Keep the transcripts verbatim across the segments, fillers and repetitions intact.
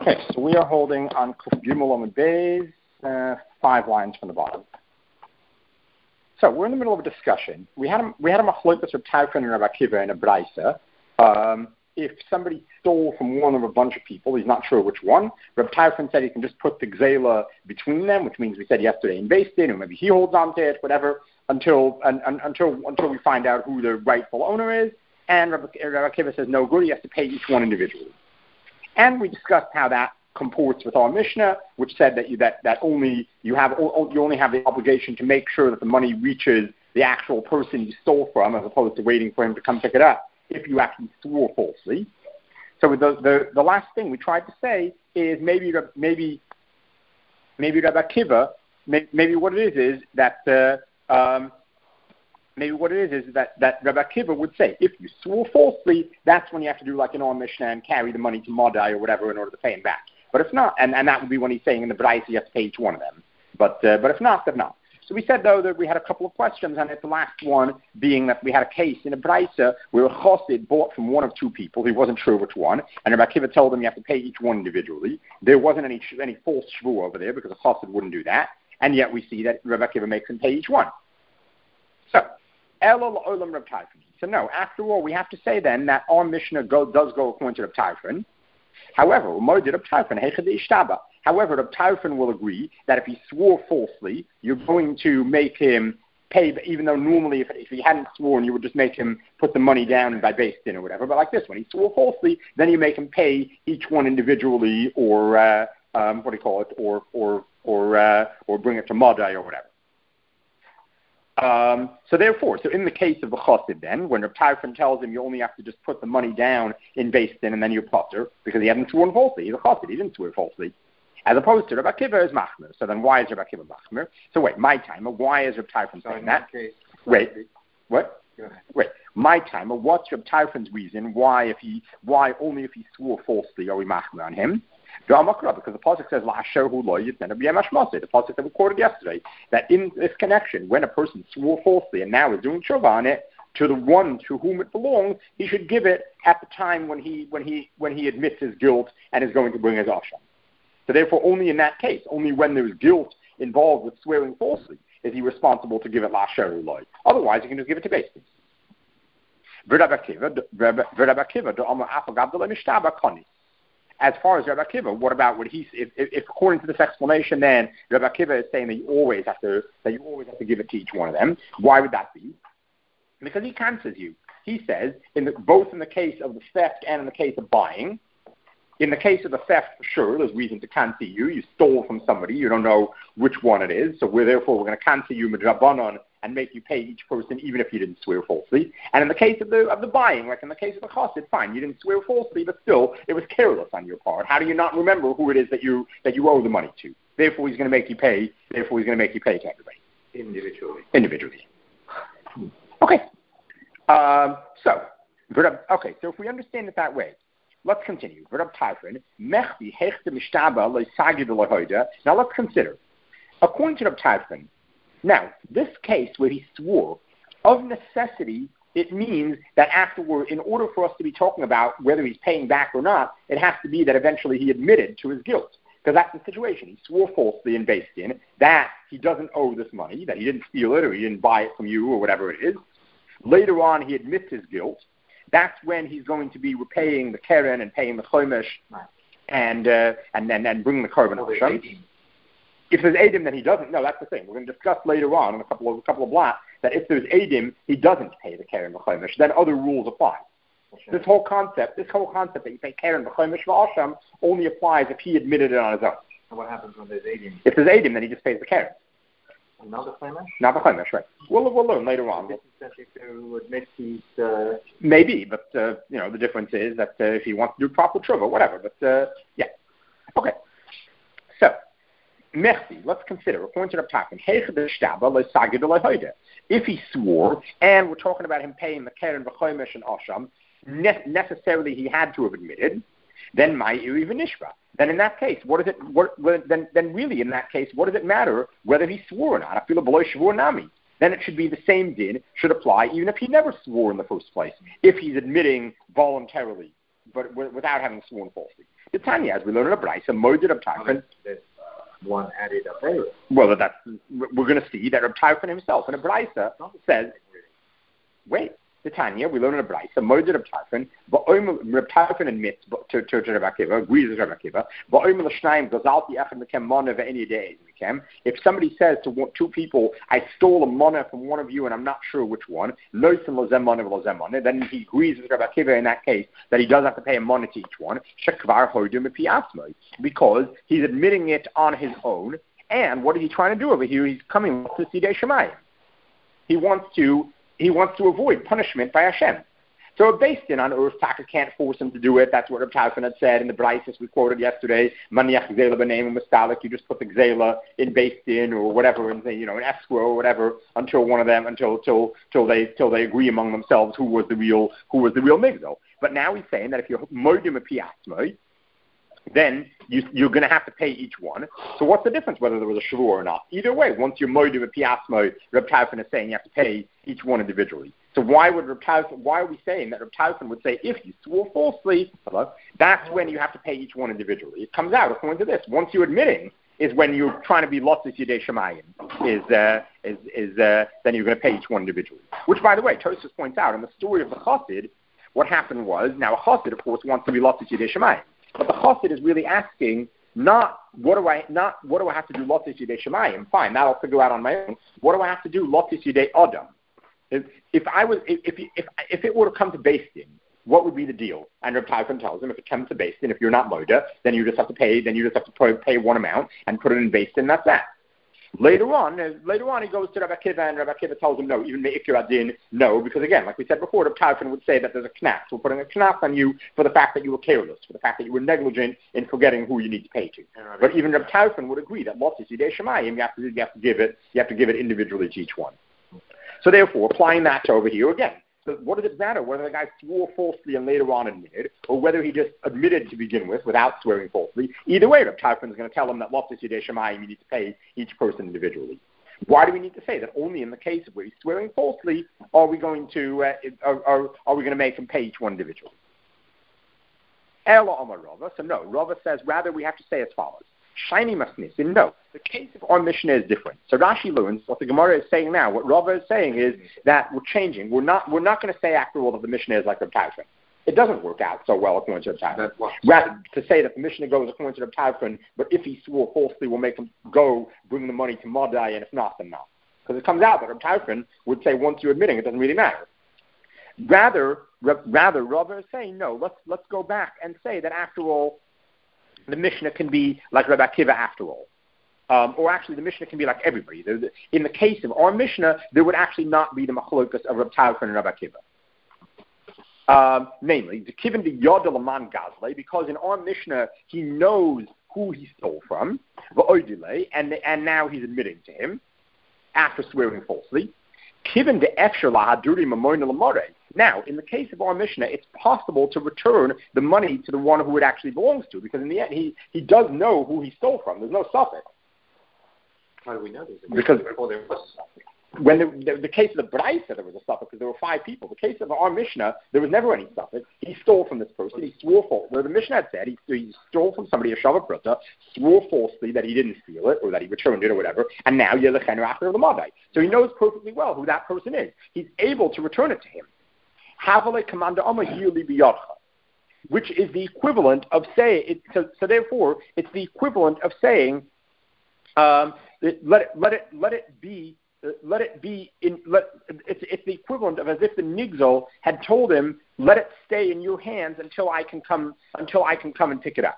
Okay, so we are holding on Kuf Gimel Amud Beis, uh, five lines from the bottom. So we're in the middle of a discussion. We had a, we had a machlokes with Taufen and Rabbi Akiva in a brisa. Um, if somebody stole from one of a bunch of people, he's not sure which one. Rabbi Taufen said he can just put the gzela between them, which means we said yesterday in Beis Din, or maybe he holds on to it, whatever, until and, and, until until we find out who the rightful owner is. And Rabbi, Rabbi Akiva says no good. He has to pay each one individually. And we discussed how that comports with our Mishnah, which said that you that, that only you have you only have the obligation to make sure that the money reaches the actual person you stole from, as opposed to waiting for him to come pick it up if you actually swore falsely. So the the, the last thing we tried to say is maybe maybe maybe Rabbi Akiva, maybe, maybe what it is is that uh, um, maybe what it is is that, that Rabbi Akiva would say, if you swore falsely, that's when you have to do like in our Mishnah and carry the money to Madai or whatever in order to pay him back. But if not, and, and that would be when he's saying in the Braisa you have to pay each one of them. But uh, but if not, then not. So we said, though, that we had a couple of questions, and it's the last one being that we had a case in a Braisa where a chassid bought from one of two people. He wasn't sure which one, and Rabbi Akiva told him you have to pay each one individually. There wasn't any any false shvu over there because a chassid wouldn't do that, and yet we see that Rabbi Akiva makes him pay each one. So, So no, after all, we have to say then that our Mishnah go, does go according to Reb Tarfon. However, However, Reb Tarfon will agree that if he swore falsely, you're going to make him pay, even though normally if, if he hadn't sworn, you would just make him put the money down by Beis Din or whatever. But like this one, he swore falsely, then you make him pay each one individually, or uh, um, what do you call it, or or or uh, or bring it to Madai or whatever. Um, so therefore, so in the case of the chassid then, when Reb Tarfon tells him you only have to just put the money down in Beis Din and then you're potter, because he hadn't sworn falsely, he's a chassid, he didn't swear falsely, as opposed to Reb Akiva is machmer. So then why is Reb Akiva machmer? So wait, my timer, why is Reb Tarfon so saying that? Case, wait, what? Go ahead. Wait, my timer, what's Reb Tarfon's reason why if he, why only if he swore falsely are we machmer on him? Because the pasuk says, the pasuk that we quoted yesterday, that in this connection, when a person swore falsely and now is doing tshuva on it, to the one to whom it belongs, he should give it at the time when he when he when he admits his guilt and is going to bring his asham. So therefore, only in that case, only when there's guilt involved with swearing falsely, is he responsible to give it lasher loy. Otherwise, he can just give it to Beis Din. As far as Rabbi Akiva, what about what he? If, if, if according to this explanation, then Rabbi Akiva is saying that you always have to that you always have to give it to each one of them. Why would that be? Because he cancels you. He says in the, both in the case of the theft and in the case of buying. In the case of the theft, for sure, there's reason to cancel you. You stole from somebody. You don't know which one it is. So we're therefore we're going to cancel you midrabanan and make you pay each person, even if you didn't swear falsely. And in the case of the of the buying, like in the case of the chassid, fine, you didn't swear falsely, but still, it was careless on your part. How do you not remember who it is that you that you owe the money to? Therefore, he's going to make you pay. Therefore, he's going to make you pay to everybody individually. Individually. Okay. Um, so, okay. So if we understand it that way. Let's continue. Now let's consider. According to Reb Tarfon, now this case where he swore, of necessity, it means that afterward, in order for us to be talking about whether he's paying back or not, it has to be that eventually he admitted to his guilt. Because that's the situation. He swore falsely in Beis Din that he doesn't owe this money, that he didn't steal it or he didn't buy it from you or whatever it is. Later on, he admits his guilt. That's when he's going to be repaying the keren and paying the chomesh, right. and uh, and then and bringing the korban hashem. If there's edim, then he doesn't. No, that's the thing. We're going to discuss later on in a couple of a couple of blocks that if there's edim, he doesn't pay the keren and the chomesh. Then other rules apply. Sure. This whole concept, this whole concept that you pay keren and the chomesh v'asham only applies if he admitted it on his own. And what happens when there's edim? If there's edim, then he just pays the keren. Not the chomesh? Not the chomesh, right. We'll, we'll learn later on. This is essentially to admit he's... Uh... Maybe, but, uh, you know, the difference is that uh, if he wants to do proper tshuva, whatever, but, uh, yeah. Okay. So, merci, let's consider, according to Reb Tarfon, if he swore, and we're talking about him paying the keren, the chomesh, and asham, ne- necessarily he had to have admitted, then my even nishba. Then in that case, what does it? What, then, then really in that case, what does it matter whether he swore or not? I feel a below shvur nami. Then it should be the same din should apply even if he never swore in the first place. If he's admitting voluntarily but w- without having sworn falsely. The Tanya, as we learn in a Braisa, Moed Reb Tarfon. There's one added up there. Well, that's we're going to see that Reb Tarfon himself in a Braisa says, wait. The Tanya, we learn in a Braisa, Moed Reb Tarfon, but Reb Tarfon admits to to Reb Akiva, agrees with Reb Akiva, but Omer L'Shnaim Gazalti Echad Mekem Mana ve'Eni Yedei Mekem. If somebody says to one, two people, I stole a mana from one of you and I'm not sure which one, Loisim Lozem Mana v'Lozem Mana, then he agrees with Reb Akiva in that case that he does have to pay a mana to each one, Shekvar Hodim Epiasmoi, because he's admitting it on his own. And what is he trying to do over here? He's coming to Sidei Shemayim. He wants to. He wants to avoid punishment by Hashem. So a Beis Din on earth, Taka can't force him to do it. That's what Reb Tarfon had said in the Braises we quoted yesterday. Maniach Gzela b'neim u'mestalik. You just put the Gzela in Beis Din or whatever, in you know, in escrow or whatever, until one of them, until till till they till they agree among themselves who was the real who was the real nigzol. But now he's saying that if you're modim a piasmoi, then you, you're going to have to pay each one. So what's the difference whether there was a shavur or not? Either way, once you're modim a piasmoi, Reb Tarfon is saying you have to pay each one individually. So why would Reb Tarfon, why are we saying that Reb Tarfon would say if you swore falsely, hello, that's when you have to pay each one individually? It comes out according to this. Once you're admitting is when you're trying to be lotzis yidei shemayim, is uh, is is uh, then you're going to pay each one individually. Which, by the way, Tosfos points out in the story of the Chassid, what happened was, now a Chassid, of course, wants to be lotzis yidei shemayim. But the Chassid is really asking, not what do I not what do I have to do lotzis yidei shemayim? Fine, that I'll figure out on my own. What do I have to do lotzis yidei adam? If, if I was if if if if it were to come to Beis Din, what would be the deal? And Reb Tarfon tells him, if it comes to Beis Din, if you're not moda, then you just have to pay. Then you just have to pay one amount and put it in Beis Din. That's that. Later on, uh, later on, he goes to Reb Akiva, and Reb Akiva tells him, no, even if you're adin, no, because again, like we said before, Reb Tarfon would say that there's a knas. We're putting a knas on you for the fact that you were careless, for the fact that you were negligent in forgetting who you need to pay to. But even Reb Tarfon would agree that lotzis yidei shemayim, you have to you have to give it, you have to give it individually to each one. So therefore, applying that to over here again. So what does it matter whether the guy swore falsely and later on admitted, or whether he just admitted to begin with without swearing falsely? Either way, Reb Tarfon is going to tell him that lotzis yidei shemayim, you need to pay each person individually. Why do we need to say that only in the case of where he's swearing falsely are we going to uh, are, are, are we going to make him pay each one individually? Ela Amar Rava. So no, Rava says rather we have to say as follows. Shiny masnisin. No, the case of our Mishnah is different. So Rashi learns what the Gemara is saying now. What Rava is saying is that we're changing. We're not. We're not going to say after all that the Mishnah is like Reb Tarfon. It doesn't work out so well according to Reb Tarfon. Rather to say that the Mishnah goes according to Reb Tarfon, but if he swore falsely, we'll make him go bring the money to Madai, and if not, then not. Because it comes out that Reb Tarfon would say once you're admitting, it doesn't really matter. Rather, rather, Rava is saying no. Let's let's go back and say that after all, the Mishnah can be like Reb Akiva after all. Um, or actually, the Mishnah can be like everybody. In the case of our Mishnah, there would actually not be the machlokas of Reb Tarfon and Reb Akiva. Um, namely, the Kivin de Yod Laman Gazle, because in our Mishnah, he knows who he stole from, and, and now he's admitting to him after swearing falsely. Kivin de Efshar Lahaduri Mamoina Lamore. Now, in the case of our Mishnah, it's possible to return the money to the one who it actually belongs to, because in the end, he, he does know who he stole from. There's no suffix. How do we know this? Because before there was a suffix. When the, the, the case of the Braisa, there was a suffix because there were five people. The case of our Mishnah, there was never any suffix. He stole from this person. He swore falsely. Where the Mishnah had said he, he stole from somebody a Shava Prata, swore falsely that he didn't steal it or that he returned it or whatever, and now Yelechen after the Madai. So he knows perfectly well who that person is. He's able to return it to him. Havale Commander Amma Yili Biyadcha, which is the equivalent of saying, it, so, so therefore, it's the equivalent of saying, um, let it, let it, let it be, uh, let it be in, let, it's, it's the equivalent of as if the Nigzol had told him, let it stay in your hands until I can come, until I can come and pick it up.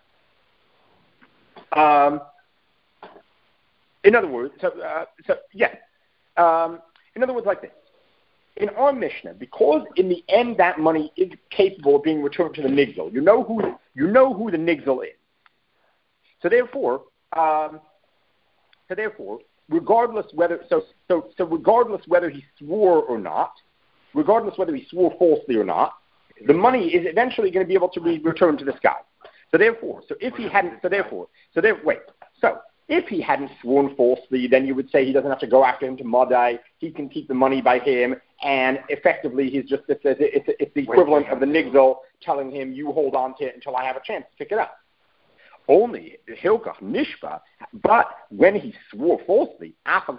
Um, in other words, so, uh, so yeah, um, in other words, like this. In our Mishnah, because in the end that money is capable of being returned to the Nigzol, you know who you know who the Nigzol is. So therefore, um, so therefore, regardless whether so so so regardless whether he swore or not, regardless whether he swore falsely or not, the money is eventually going to be able to be returned to this guy. So therefore, so if he hadn't, so therefore, so there, wait, so. If he hadn't sworn falsely, then you would say he doesn't have to go after him to Madai. He can keep the money by him, and effectively he's just, it's, it's, it's, it's the equivalent of the nigzol telling him, you hold on to it until I have a chance to pick it up. Only Hilkach Nishba, but when he swore falsely,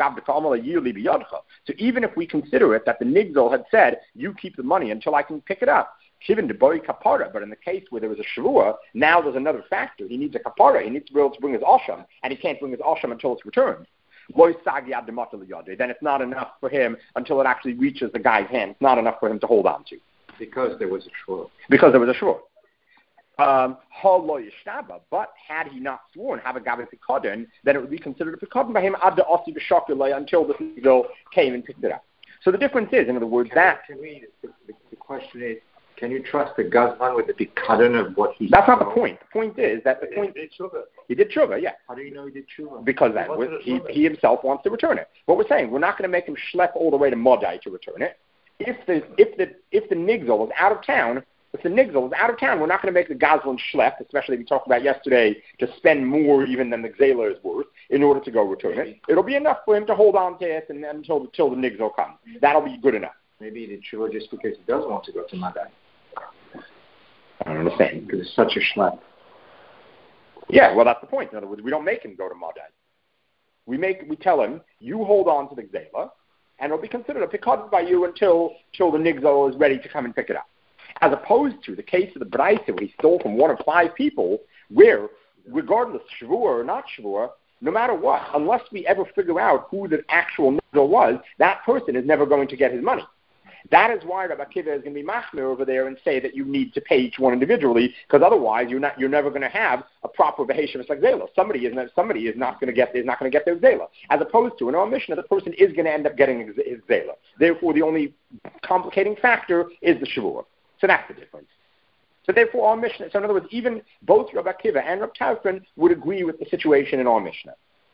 so even if we consider it that the nigzol had said, you keep the money until I can pick it up, but in the case where there was a shavua, now there's another factor. He needs a kapara. He needs to be able to bring his asham, and he can't bring his asham until it's returned. Then it's not enough for him until it actually reaches the guy's hand. It's not enough for him to hold on to. Because there was a shvur. Because there was a shvur. Um, but had he not sworn, have a gabi pikadon, then it would be considered a pikadon by him ad the osi b'shakilay until the nigzol came and picked it up. So the difference is, in other words, can that we, can we, the, the, the question is, can you trust the gazlan with the pikadon of what he? That's not the point. The point is that the point he did tshuva. He did tshuva, yeah. How do you know he did tshuva? Because that was, he he himself wants to return it. What we're saying, we're not going to make him schlep all the way to Modai to return it. If the if the if the nigzol is out of town. If the nigzol is out of town, we're not going to make the gazlan schlep, especially we talked about yesterday, to spend more even than the gzela is worth in order to go return it. It'll be enough for him to hold on to it and, and until, until the nigzol comes. That'll be good enough. Maybe he did tshuva just because he does want to go to Madai. I don't understand. Because it's such a schlep. Yeah, well, that's the point. In other words, we don't make him go to Madai. We make, we tell him, you hold on to the gzela, and it'll be considered a pikadon by you until, until the nigzol is ready to come and pick it up. As opposed to the case of the Braisa where he stole from one of five people, where, regardless shvur or not shvur, no matter what, unless we ever figure out who the actual nigzol was, that person is never going to get his money. That is why Rabbi Akiva is going to be machmir over there and say that you need to pay each one individually, because otherwise you're not you're never going to have a proper beheishamus like zela. Somebody is not somebody is not going to get is not going to get their zela. As opposed to in our Mishnah, the person is going to end up getting his, his zela. Therefore, the only complicating factor is the shavua. So that's the difference. So therefore, our Mishnah, so in other words, even both Rabbi Akiva and Rabbi Tarfon would agree with the situation in our Mishnah.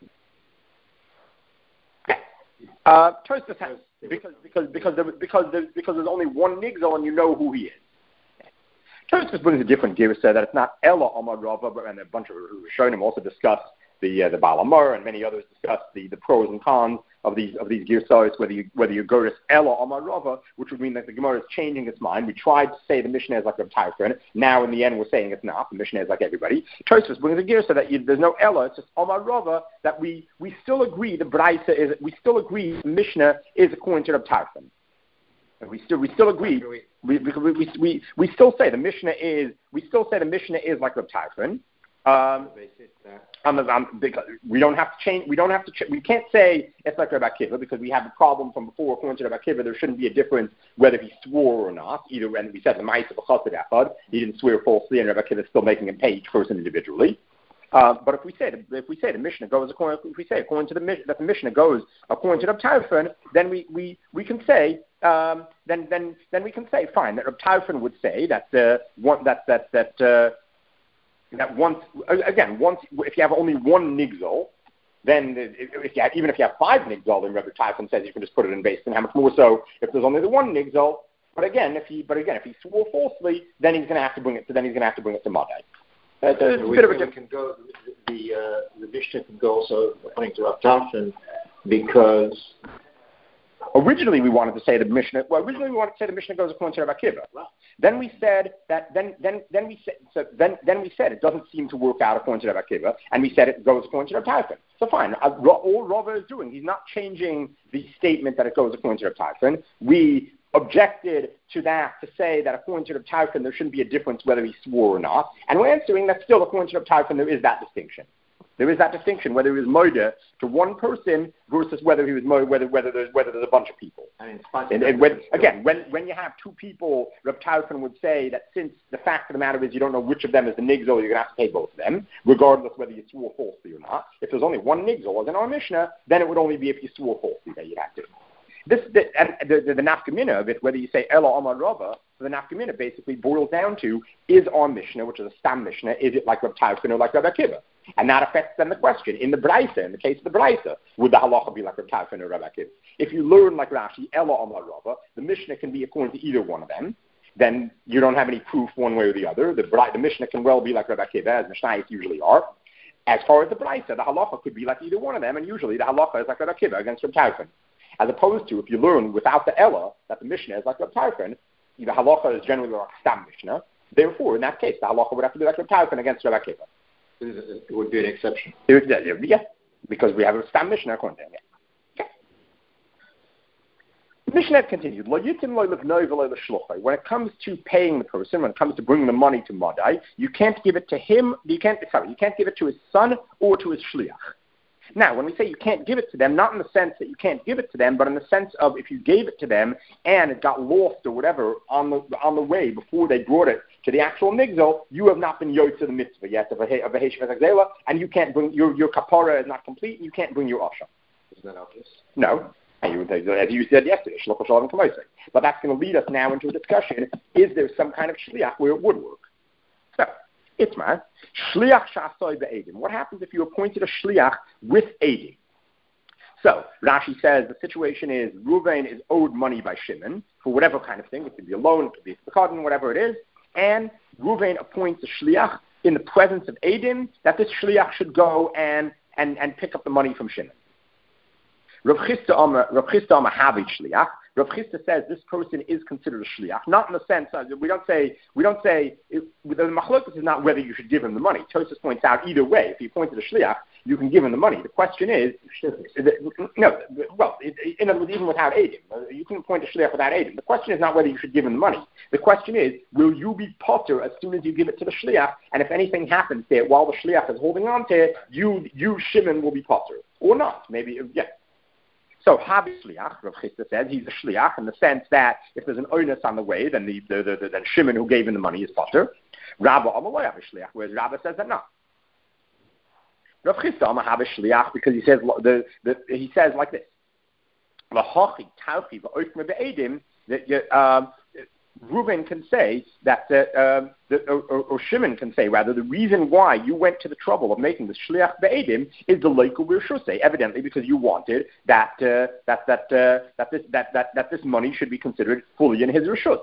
Uh, Tosfos has, because because because there, because there, because there's only one nigzol and you know who he is. Tosfos brings a different gear, so that it's not Ella Amar Rava, and a bunch of Rishonim also discussed the uh, the Baal Amar, and many others discussed the, the pros and cons of these of these girsayos, whether you whether you go to Ella Amar Rava, which would mean that the Gemara is changing its mind. We tried to say the Mishnah is like Reb Tarfon. Now in the end we're saying it's not. The Mishnah is like everybody. Tosfos brings a gear so that you, there's no Ella. It's just Amar Rava, that we we still agree the Braisa is we still agree the Mishnah is according to Reb Tarfon. And we still we still agree. We, we, we, we, we still say the Mishnah is we still say the Mishnah is like Reb Tarfon. Um, on the, on, because we don't have to change. We don't have to. Ch- we can't say it's like Rabbi Akiva because we have the problem from before. According to Rabbi Akiva, there shouldn't be a difference whether he swore or not. Either when we said the Ma'aseh b'chassid echad, he didn't swear falsely, and Rabbi Akiva is still making him pay each person individually. Uh, but if we say if we say the Mishnah goes according, if we say according to the that the Mishnah goes according to Reb Tarfon, then we, we, we can say um, then then then we can say fine that Reb Tarfon would say that uh, one that that that. Uh, That once again, once if you have only one nigzol, then if you have, even if you have five nigzol, then Rebbe Tarfon says you can just put it in base. And how much more so if there's only the one nigzol? But again, if he but again if he swore falsely, then he's going to have to bring it. To, then he's going to have to bring it to Madai. Uh, it's a we bit of a can, can go. The uh, the Mishnah can go also according to Rav Tarfon because. Originally, we wanted to say the Mishnah. Well, originally we wanted to say the Mishnah goes according to Rabbi Akiva. Then we said that. Then, then, then we said. So then, then we said it doesn't seem to work out according to Rabbi Akiva, and we said it goes according to Rabbi Tarfon. So fine. All Rava is doing, he's not changing the statement that it goes according to Rabbi Tarfon. We objected to that to say that according to Rabbi Tarfon there shouldn't be a difference whether he swore or not, and we're answering that still according to Rabbi Tarfon there is that distinction. There is that distinction whether he was moida to one person versus whether he was moida, whether whether there's whether there's a bunch of people. I mean, and, and when, again, when when you have two people, Reb Tarfon would say that since the fact of the matter is you don't know which of them is the nigzol, you're going to have to pay both of them, regardless whether you swore falsely or not. If there's only one nigzol, as in our Mishnah, then it would only be if you swore falsely that you'd have to. This the, and the the, the nafkamina of it, whether you say Ella Amar Rava, the nafkamina basically boils down to is our Mishnah, which is a stam Mishnah, is it like Reb Tarfon or like Rabbi Akiva? And that affects then the question. In the Braisa, in the case of the Braisa, would the halacha be like Reb Tarfon or Rabbi Akiva? If you learn like Rashi, Ella Amar Rava, the Mishnah can be according to either one of them. Then you don't have any proof one way or the other. The, the Mishnah can well be like Rabbi Akiva, as Mishnayos usually are. As far as the Braisa, the halacha could be like either one of them, and usually the halacha is like Rabbi Akiva against Reb Tarfon. As opposed to if you learn without the Ella that the Mishnah is like Reb Tarfon, the halacha is generally like Stam Mishnah. Therefore, in that case, the halacha would have to be like Reb Tarfon against Reb Akiva. It would be an exception. Yeah, because we have a Stam Mishnah according to him. Yeah. Mishnah continued. When it comes to paying the person, when it comes to bringing the money to Madai, you can't give it to him. You can't. Sorry, you can't give it to his son or to his shliach. Now, when we say you can't give it to them, not in the sense that you can't give it to them, but in the sense of if you gave it to them and it got lost or whatever on the on the way before they brought it to the actual migzal, you have not been yotze to the mitzvah yet of a of a heshiv hazela, and you can't bring your your kapara is not complete, and you can't bring your asha. Isn't that obvious? No. And you, as you said yesterday, shloch shalom kamoisei. But that's going to lead us now into a discussion: is there some kind of shliach where it would work? So. Itmar, shliach shasoi be'edim. What happens if you appointed a shliach with edim? So, Rashi says the situation is Reuven is owed money by Shimon for whatever kind of thing. It could be a loan, it could be a tzedakah, whatever it is. And Reuven appoints a shliach in the presence of edim that this shliach should go and, and, and pick up the money from Shimon. Rav Chisda Amar Havi Shliach. Rav Chisda says this person is considered a shliach, not in the sense uh, we don't say we don't say it, the machlokas is not whether you should give him the money. Tosfos points out either way, if you appointed a shliach, you can give him the money. The question is, no, well, it, in other words, even without edim, you can appoint a shliach without edim. The question is not whether you should give him the money. The question is, will you be potter as soon as you give it to the shliach? And if anything happens there while the shliach is holding on to it, you you Shimon will be potter or not. Maybe yeah. So, Havi Shliach, Rav Chisda says, he's a Shliach in the sense that if there's an onus on the way, then the, the, the, the then Shimon who gave him the money is potter. Rabba Amaloi Havi Shliach, whereas Rabba says that not. Rav Chisda Amar Havi Shliach because he says the, the he says like this: L'hochi tauchi v'oifme be'edim that um, Reuven can say that, uh, um, that or, or, or Shimon can say rather the reason why you went to the trouble of making the shliach be'edim is the leiku b'rshusei, evidently because you wanted that uh, that that uh, that this that, that that this money should be considered fully in his reshus.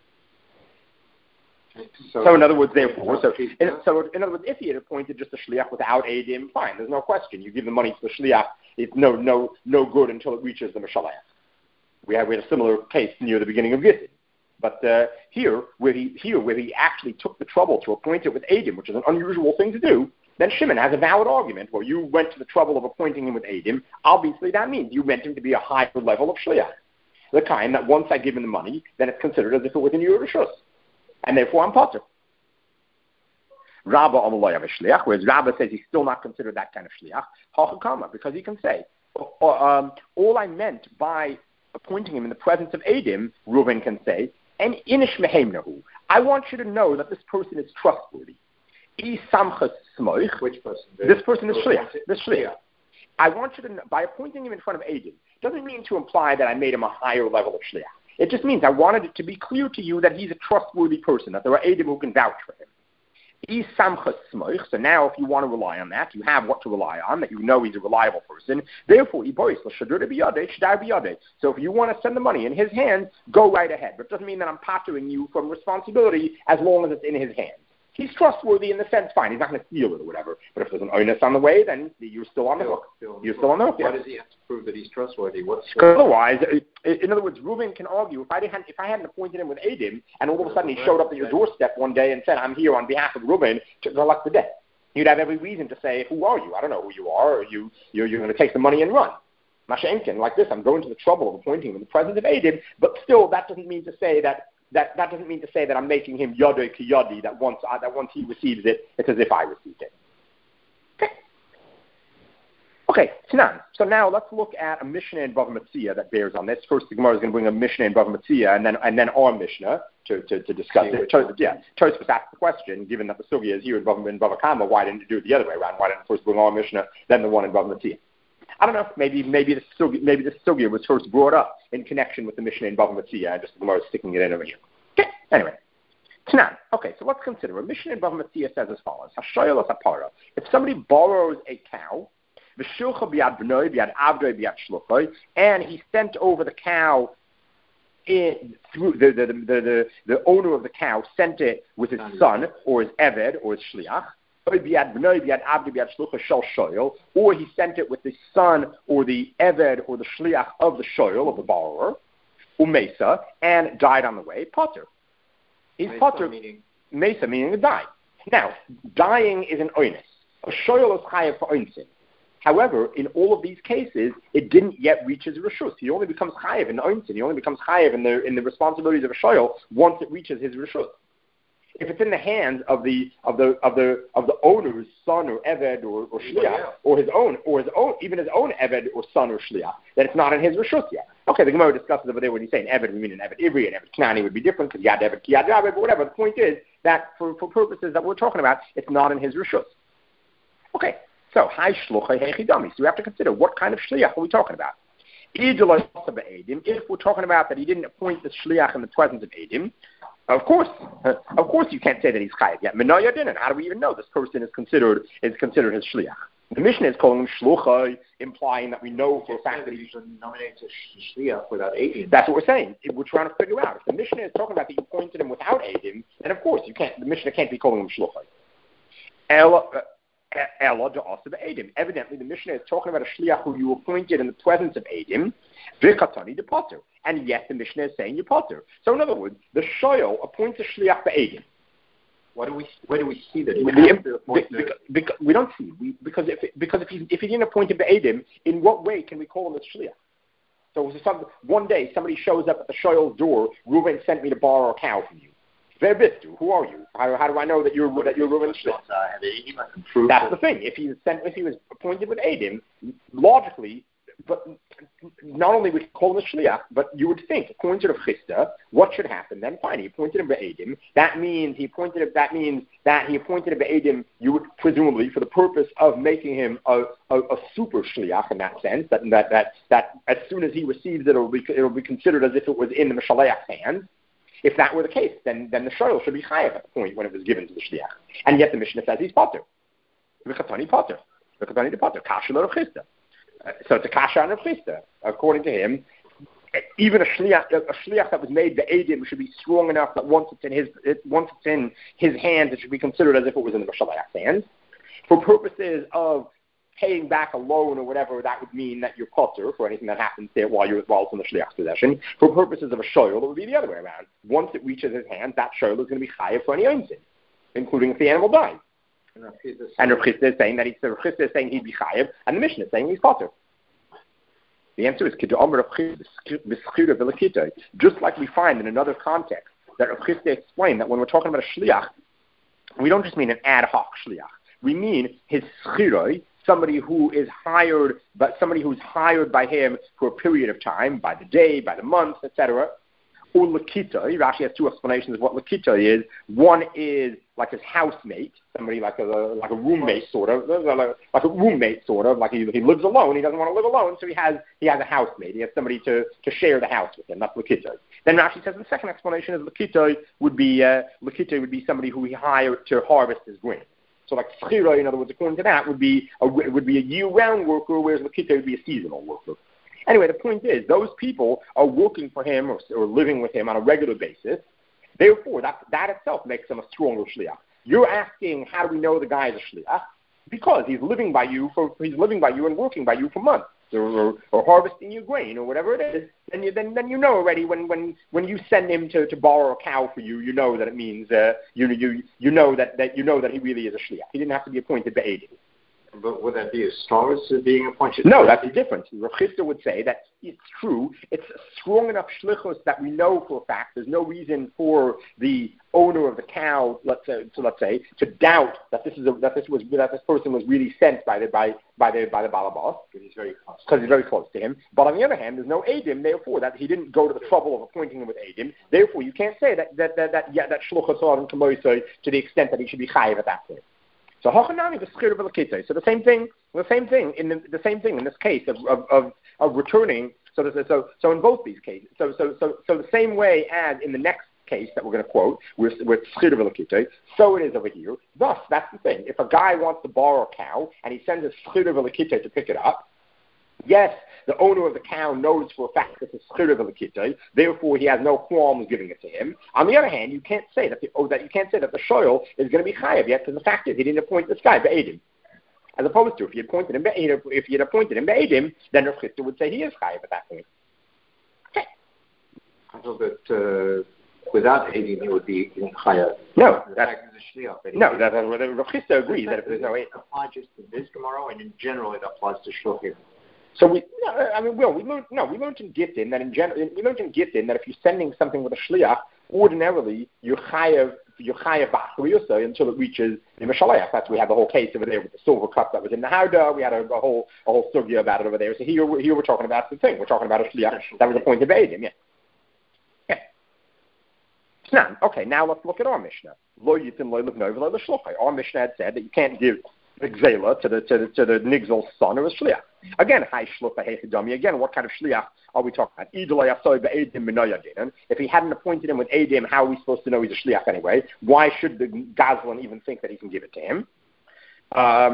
So, so in other words, therefore, so in, so in other words, if he had appointed just a shliach without edim, fine, there's no question. You give the money to the shliach, it's no no no good until it reaches the mishalach. We had we had a similar case near the beginning of Gittin. But uh, here, where he here where he actually took the trouble to appoint it with edim, which is an unusual thing to do, then Shimon has a valid argument. Well, you went to the trouble of appointing him with edim. Obviously, that means you meant him to be a higher level of shliach, the kind that once I give him the money, then it's considered as if it was in your reshus, and therefore I'm potter. Rabba Amaloi Havi Shliach, whereas Rabba says he's still not considered that kind of shliach, hachakama, because he can say, or, um, all I meant by appointing him in the presence of edim, Reuven can say. And inish mehemnahu. I want you to know that this person is trustworthy. Which person? This person is shliach. This shliach. I want you to know, by appointing him in front of edim, doesn't mean to imply that I made him a higher level of shliach. It just means I wanted it to be clear to you that he's a trustworthy person, that there are edim who can vouch for him. So now if you want to rely on that, you have what to rely on, that you know he's a reliable person. Therefore, so if you want to send the money in his hands, go right ahead. But it doesn't mean that I'm pottering you from responsibility as long as it's in his hands. He's trustworthy in the sense, fine, he's not going to steal it or whatever. But if there's an onus on the way, then you're still on the hook. You're still on the hook. Why does he have to prove that he's trustworthy? What's otherwise, in other words, Reuven can argue, if I didn't, if I hadn't appointed him with edim, and all of a sudden he showed up at your doorstep one day and said, I'm here on behalf of Reuven to collect the debt, you'd have every reason to say, who are you? I don't know who you are. Or you, you're, you're going to take the money and run. Mashenkin, like this, I'm going to the trouble of appointing him in the presence of edim, but still, that doesn't mean to say that That, that doesn't mean to say that I'm making him yodoi ki yodi, that once, uh, that once he receives it, it's as if I received it. Okay. Okay, Tanan. So now let's look at a Mishnah in Bava Metzia that bears on this. First, the Gemara is going to bring a Mishnah in Bava Metzia, and then and then our Mishnah to, to, to discuss it. Tos, yeah, Tosfos asked the question, given that the sugya is here in Bava, in Bava Kama, why didn't you do it the other way around? Why didn't you first bring our Mishnah, then the one in Bava Metzia? I don't know. Maybe maybe the sugya, maybe the sugya was first brought up in connection with the Mishnah in Bava Metzia, and just the Gemara is sticking it in over here. Okay. Anyway, Tanan. Okay, so let's consider. A Mishnah in Bava Metzia says as follows: Hashoyel apara. If somebody borrows a cow, v'shulcha b'yad b'noi b'yad avdoi b'yad shluchoi, and he sent over the cow in, through the the, the the the owner of the cow sent it with his son or his eved or his shliach. or he sent it with the son or the eved or the shliach of the shoyl, of the borrower, umesa, and died on the way, potter. He's Mesa potter, meaning? mesa meaning to die. Now, dying is an oinus. A shoyl is chayav for oinsin. However, in all of these cases, it didn't yet reach his reshus. He only becomes chayav in oinsin. He only becomes chayav in the in the responsibilities of a shoyl once it reaches his reshus. If it's in the hands of the of the of the of the owner's son or eved or, or shliach, yeah. or his own or his own even his own eved or son or shliach, then it's not in his reshus yet. Okay, the Gemara discusses over there when you say an eved, we mean an eved ivri, an eved knani would be different because yad eved kiyad rabbi, but whatever. The point is that for, for purposes that we're talking about, it's not in his reshus. Okay, so hai shluchai hechidami. So we have to consider what kind of shliach are we talking about. If we're talking about that he didn't appoint the shliach in the presence of Edim, of course, uh, of course you can't say that he's chayav yet. Menaya didn't. How do we even know this person is considered is considered his shliach? The Mishnah is calling him shluchai, implying that we know for a fact that he nominates a shliach without Edim. That's what we're saying. We're trying to figure out. If the Mishnah is talking about that you appointed him without Edim, then of course you can't. The Mishnah can't be calling him shluchai. Ella, Ella de Asav Edim. Evidently, the Mishnah is talking about a shliach who you appointed in the presence of Edim, v'katani de potter. And yet the Mishnah is saying you potter. So in other words, the shoyl appoints a shliach be'edim. What do we? Where do we see that? We, we, because, because, we don't see we, because if it, because if he if he didn't appoint him be'edim, in what way can we call him a shliach? So some, one day somebody shows up at the shoyl's door. Reuven sent me to borrow a cow from you. Verbistu, who are you? How, how do I know that you're that you're Reuven's shliach? That's the thing. If he was sent, if he was appointed with edim, logically. But not only would he call him a shliach, but you would think, according to the Chisda, what should happen then? Fine, he appointed him be'edim. That means he appointed him. That means that he appointed him be'edim. You would presumably, for the purpose of making him a, a, a super shliach in that sense, that that that that as soon as he receives it, it'll be it'll be considered as if it was in the Mishaleach's hands. If that were the case, then then the shoyl should be chayav at the point when it was given to the shliach. And yet the Mishnah says he's potter. V'chatani potter. V'chatani de potter. Kasha lo Chisda. Uh, so it's a kasha and a chista. According to him, even a shliach, a shliach that was made the edim should be strong enough that once it's in his, it, once it's in his hands, it should be considered as if it was in the shliach's hands. For purposes of paying back a loan or whatever, that would mean that you're potter for anything that happens there while you're while it's in the shliach's possession. For purposes of a shoyl, it would be the other way around. Once it reaches his hands, that shoyl is going to be chayav for any oinsin, including if the animal dies. And Rav Chisda is saying that he's Rav Chisda is saying he'd be chayav, and the Mishnah is saying he's potter. The answer is just like we find in another context that Rav Chisda explained that when we're talking about a shliach, we don't just mean an ad hoc shliach. We mean his schiroi, somebody who is hired, but somebody who's hired by him for a period of time, by the day, by the month, et cetera. Or lakitoi. Rashi has two explanations of what lakitoi is. One is like his housemate, somebody like a like a roommate sort of, like a roommate sort of, like he, he lives alone. He doesn't want to live alone, so he has he has a housemate. He has somebody to, to share the house with him. That's lakitoi. Then Rashi says the second explanation is lakitoi would be uh, lakitoi would be somebody who he hired to harvest his grain. So like schira, in other words, according to that, would be a would be a year-round worker, whereas lakitoi would be a seasonal worker. Anyway, the point is, those people are working for him or, or living with him on a regular basis. Therefore, that, that itself makes him a stronger shliach. You're asking, how do we know the guy is a shliach? Because he's living by you for he's living by you and working by you for months, or, or, or harvesting your grain, or whatever it is. Then you then, then you know already when, when, when you send him to, to borrow a cow for you, you know that it means uh, you you you know that, that you know that he really is a shliach. He didn't have to be appointed by Edim. But would that be as strong as being appointed? No, that's different. Rav Chisda would say that it's true. It's a strong enough shlichus that we know for a fact there's no reason for the owner of the cow, let's say, so let's say, to doubt that this is a, that this was that this person was really sent by the by by the by the balabas because he's very close. Because he's very close to him. But on the other hand, there's no edim. Therefore, that he didn't go to the trouble of appointing him with edim. Therefore, you can't say that that that, that yeah that shluchus on kamoisoi to the extent that he should be chayiv at that point. So hachanami the schir v'lakitoi. So the same thing, the same thing in the, the same thing in this case of of of, of returning. So this, so so in both these cases, so so so so the same way as in the next case that we're going to quote, with with schir v'lakitoi, so it is over here. Thus, that's the thing. If a guy wants to borrow a cow and he sends a schir v'lakitoi to pick it up, Yes, the owner of the cow knows for a fact that it's schira v'lekitay, therefore he has no qualms giving it to him. On the other hand, you can't say that the, oh, that you can't say that the shoyl is going to be chayav yet, because the fact is he didn't appoint this guy be'edim. As opposed to if he had appointed him be'edim, if he had appointed him be'edim, then Rav Chisda would say he is chayav at that point. Okay. I thought that uh, without edim he would be chayav. No, that's shliach. No, that, that, that, Rav Chisda agrees that if there's no edim. It applies just to this tomorrow, and in general it applies to shluchim. So we, no, I mean, well, we learned, no, we learned in Gittin that in general, we learned in Gittin that if you're sending something with a shliach, ordinarily you're chayav, you're chayav b'achriyusa until it reaches the Mishaleach. That's we had the whole case over there with the silver cup that was in the Hauda. We had a, a whole, a whole sugya about it over there. So here, here we're talking about the thing. We're talking about a shliach that was appointed by Edim. Yeah. Yeah. Now, okay, now let's look at our Mishnah. Lo yitin lo livnoi v'lo l'shluchai. Our Mishnah had said that you can't give Gzela to the to the to the Nigzal's son or a shliach. Again, high shlucha heichidami. Again, what kind of shliach are we talking about? If he hadn't appointed him with edim, how are we supposed to know he's a shliach anyway? Why should the Gazlan even think that he can give it to him? Um,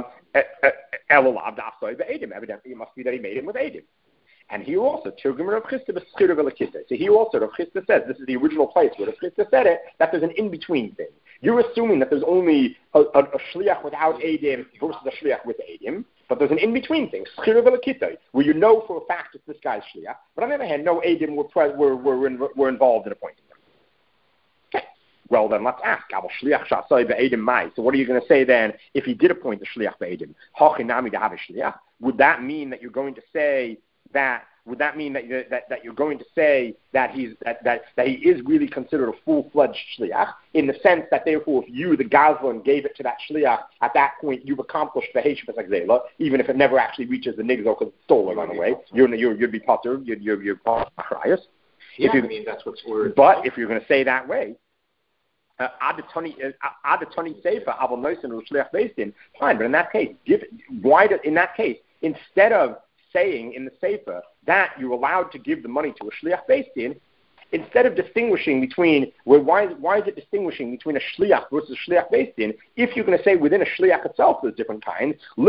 evidently, it must be that he made him with edim. And here also, Tirgum Rav Chisda b'schira v'lekitay. So here also, Rav Chisda says, this is the original place where Rav Chisda said it, that there's an in-between thing. You're assuming that there's only a, a, a shliach without edim versus a shliach with edim, but there's an in-between thing, schira v'lekitay, where you know for a fact it's this guy's shliach, but on the other hand, no edim were, pre- were, were, in, were involved in appointing him. Okay. Well, then let's ask, so what are you going to say then if he did appoint the shliach be'edim? Would that mean that you're going to say that would that mean that, that that you're going to say that he's that, that, that he is really considered a full-fledged shliach in the sense that therefore if you, the Gazlan, gave it to that shliach at that point you've accomplished the Heshbas Agzela, even if it never actually reaches the Nigzal because it's stolen on the way, you're, you're, you'd be potter, you'd, you're you're achrayus. Yeah, I mean that's what's word. But if you're going to say that way, adatoni seifa abel noisin shliach beistin, fine. But in that case, give why do, in that case instead of saying in the Sefer that you're allowed to give the money to a shliach beistin, instead of distinguishing between, well, why, why is it distinguishing between a shliach versus a shliach beistin, if you're going to say within a shliach itself there's different kinds, then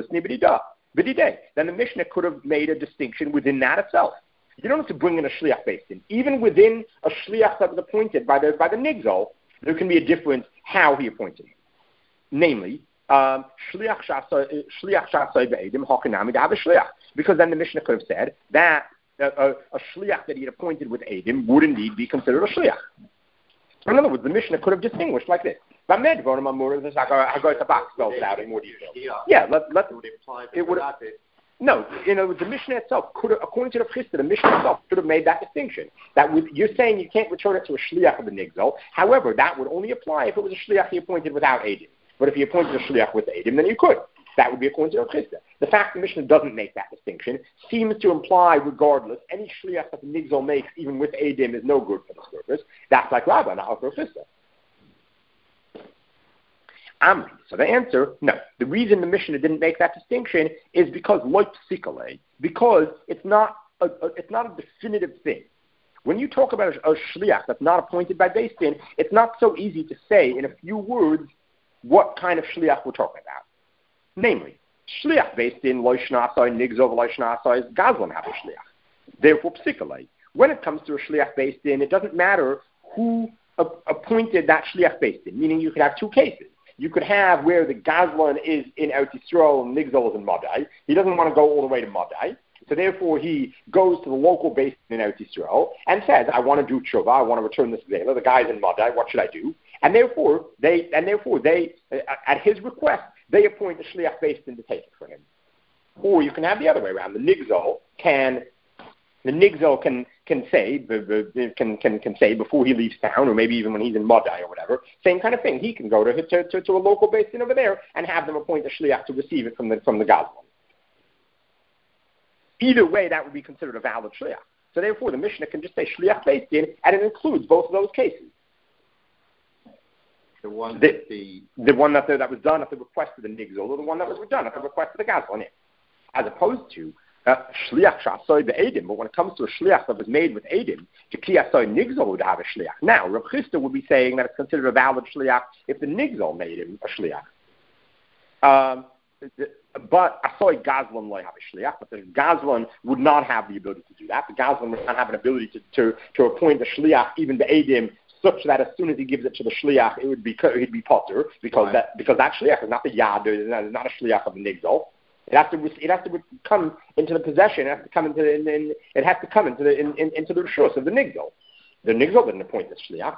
the Mishnah could have made a distinction within that itself. You don't have to bring in a shliach beistin. Even within a shliach that was appointed by the, by the Nigzal, there can be a difference how he appointed him. Namely, Um, because then the Mishnah could have said that a, a, a shliach that he had appointed with edim would indeed be considered a shliach. In other words, the Mishnah could have distinguished like this. I go to the box spells it out in more detail. Yeah, let, let, it would have, no, you know, the Mishnah itself could have, according to the Chisda, the Mishnah itself could have made that distinction. That with, you're saying you can't return it to a shliach of the Nigzal. However, that would only apply if it was a shliach he appointed without edim. But if you appointed a shliach with edim, then you could. That would be according to Rav Chisda. The fact the Mishnah doesn't make that distinction seems to imply, regardless, any shliach that the Nigzal makes, even with edim, is no good for this purpose. That's like Rabbah, not like Rav Chisda. Amri. So the answer, no. The reason the Mishnah didn't make that distinction is because loy psikale, because it's not a, a, it's not a definitive thing. When you talk about a, a shliach that's not appointed by Beis Din, it's not so easy to say in a few words what kind of shliach we're talking about. Namely, shliach based in loy shnasai, nigzov loy shnasai, Gazlan have a shliach. Therefore, psikale. When it comes to a shliach based in, it doesn't matter who a- appointed that shliach based in, meaning you could have two cases. You could have where the Gazlan is in Eretz Yisrael and Nigzal is in Madai. He doesn't want to go all the way to Madai. So therefore, he goes to the local base in Eretz Yisrael and says, I want to do tshuva, I want to return this Zela. The guy's in Madai, what should I do? And therefore, they, and therefore they, uh, at his request, they appoint a shliach based in to take it for him. Or you can have the other way around. The Nigzal can, the Nigzal can, can say, can, can, can say before he leaves town, or maybe even when he's in Madai or whatever, same kind of thing. He can go to, to, to, to a local base in over there and have them appoint a shliach to receive it from the, from the Gazlan. Either way, that would be considered a valid shliach. So therefore, the Mishnah can just say shliach based in, and it includes both of those cases. The one the, that the the one that the, that was done at the request of the Nigzal, or the one that was done at the request of the Gazlan, as opposed to uh, shliach shasoi be'edim. But when it comes to a shliach that was made with edim, to kiyasoi Nigzal would have a shliach. Now, Rav Chisda would be saying that it's considered a valid shliach if the Nigzal made him a shliach. Um, but Asoy Gazlan loy have a shliach, but the Gazlan would not have the ability to do that. The Gazlan would not have an ability to, to, to appoint a shliach, even the Eidim, such that as soon as he gives it to the shliach, it would be he'd be potter, because right. that because that shliach is not the yad, it's not a shliach of the nigdal. It has to it has to come into the possession. It has to come into the, in, in, it has to come into the in, in, into the rishus of the nigdal. The nigdal didn't appoint the shliach.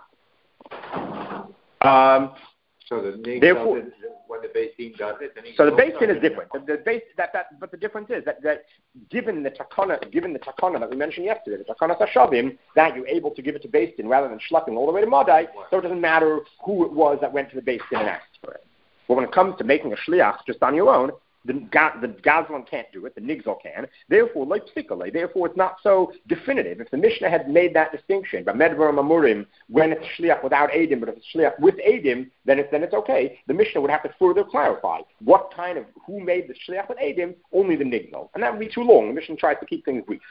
Um, so the nigdal, therefore, did, when the Beis Din does it, then so the Beis Din is different. The, the base, that, that, but the difference is that, that given the takana, given the takana that we mentioned yesterday, the takana tashavim, that you're able to give it to Beis Din rather than schlepping all the way to Madai, so it doesn't matter who it was that went to the Beis Din and asked for it. But when it comes to making a shliach just on your own, the, the Gazlan can't do it, the Nigzal can. Therefore, like Psikale, therefore it's not so definitive. If the Mishnah had made that distinction, by Medvar Mamurim, when it's shliach without Eidim, but if it's shliach with Eidim, then it's, then it's okay. The Mishnah would have to further clarify what kind of, who made the shliach with Eidim, only the Nigzal. And that would be too long. The Mishnah tries to keep things brief.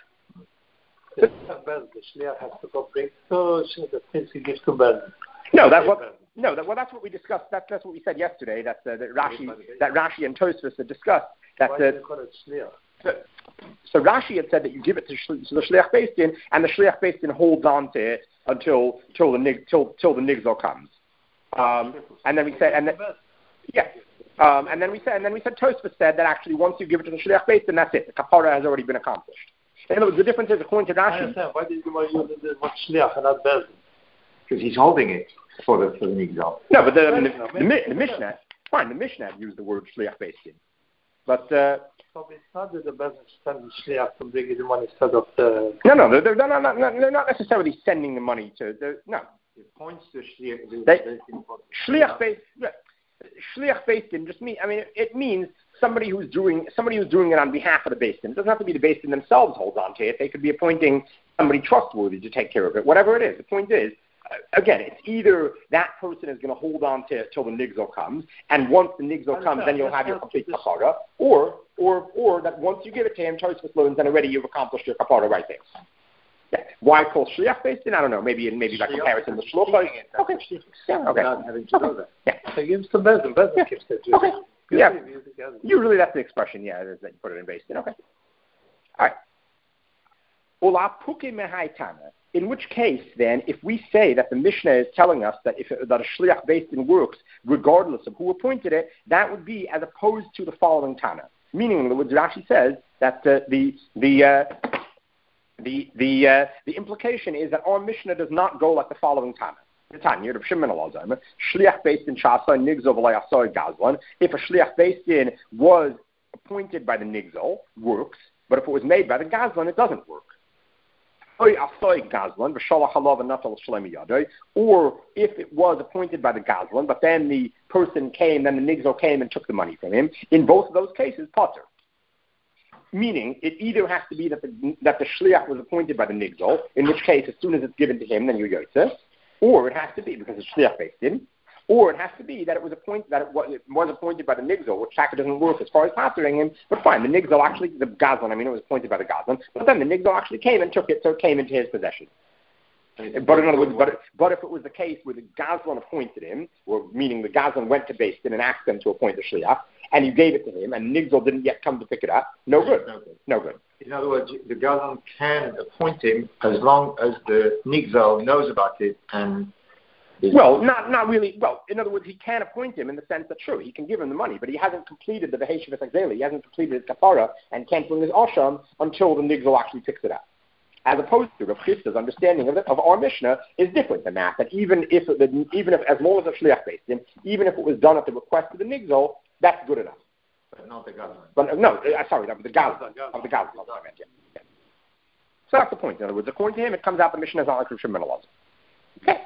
The shliach has to go bring, so the prince gives to Ben. No, that what. No, that, well, that's what we discussed. That's, that's what we said yesterday. That uh, that Rashi, that Rashi and Tosfos had discussed. That uh, so, so Rashi had said that you give it to, sh- to the shliach Beis Din, and the shliach Beis Din holds on to it until till the nig, till till the nigzal comes. Um, and then we said, and then, yeah, um, and then we said, and then we said Tosfos said that actually once you give it to the shliach Beis Din, that's it. The kapara has already been accomplished. In other words, the difference is according to Rashi. I understand. Why did you use the word shliach and not Beis Din? Because he's holding it for the for the nigzal. No, but the, I mean, the, the, the, the Mishnah, fine, the Mishnah used the word shliach Beis Din, but uh, so it's not that the business sends shliach to bring the money instead of the. No, no, they're, they're not, not, not, they're not necessarily sending the money to. No, it points to shliach. The, they, the, shliach Beis shliach Beis Din just mean. I mean, it, it means somebody who's doing somebody who's doing it on behalf of the Beis Din. It doesn't have to be the Beis Din themselves holds on to it. They could be appointing somebody trustworthy to take care of it. Whatever it is, the point is. Again, it's either that person is going to hold on to it till the nigzal comes, and once the nigzal comes, then you'll have your complete kapara, or or or that once you give it to him, Tosfos learns, then already you've accomplished your kapara right there. Yeah. Why call shliach Beis Din? I don't know. Maybe maybe by comparison with shloch. Okay. Yeah. Okay. Without having to know that. Yeah. So gives to Beis Din. Beis Din keeps it. Okay. Yeah. Usually that's the expression. Yeah, is that you put it in Beis Din. Okay. All right. Ola puke mehaitana. In which case, then, if we say that the Mishnah is telling us that if that a shliach Beis Din works regardless of who appointed it, that would be as opposed to the following Tana. Meaning, what Rashi says that uh, the the uh, the the uh, the implication is that our Mishnah does not go like the following Tana. The Tanya of Shimon Elazar, shliach Beis Din shasai nigzal v'lo yasai gazlan. If a shliach Beis Din was appointed by the nigzal, works, but if it was made by the gazlan, it doesn't work. Or if it was appointed by the Gazlan, but then the person came, then the Nigzal came and took the money from him, in both of those cases, potter. Meaning, it either has to be that the, that the Shliach was appointed by the Nigzal, in which case, as soon as it's given to him, then you yotze, or it has to be because it's Shliach Beis Din, or it has to be that it was appointed that it was, it was appointed by the Nigzal, which Shaka doesn't work as far as pottering him, but fine, the Nigzal actually, the Gazlan, I mean, it was appointed by the Gazlan, but then the Nigzal actually came and took it, so it came into his possession. But in other words, but, but if it was the case where the Gazlan appointed him, or meaning the Gazlan went to Beis Din and asked them to appoint the Shliach, and you gave it to him, and Nigzal didn't yet come to pick it up, no good. No good. No good. In other words, the Gazlan can appoint him as long as the Nigzal knows about it and Well, not not really. Well, in other words, he can appoint him in the sense that, sure, he can give him the money, but he hasn't completed the Veheshavas Exeli. He hasn't completed his Kapara and can't bring his Asham until the Nigzal actually picks it up. As opposed to Rav Chisda's understanding of, it, of our Mishnah is different than that, that even if, it, even if as long as a Shliach Beis Din, even if it was done at the request of the Nigzal, that's good enough. But not the Gazlan. But no, uh, sorry, the Gazlan. Of the Gazlan. I meant, yeah. yeah. So that's the point. In other words, according to him, it comes out the Mishnah is not like Rav Shimon Elazar. Okay.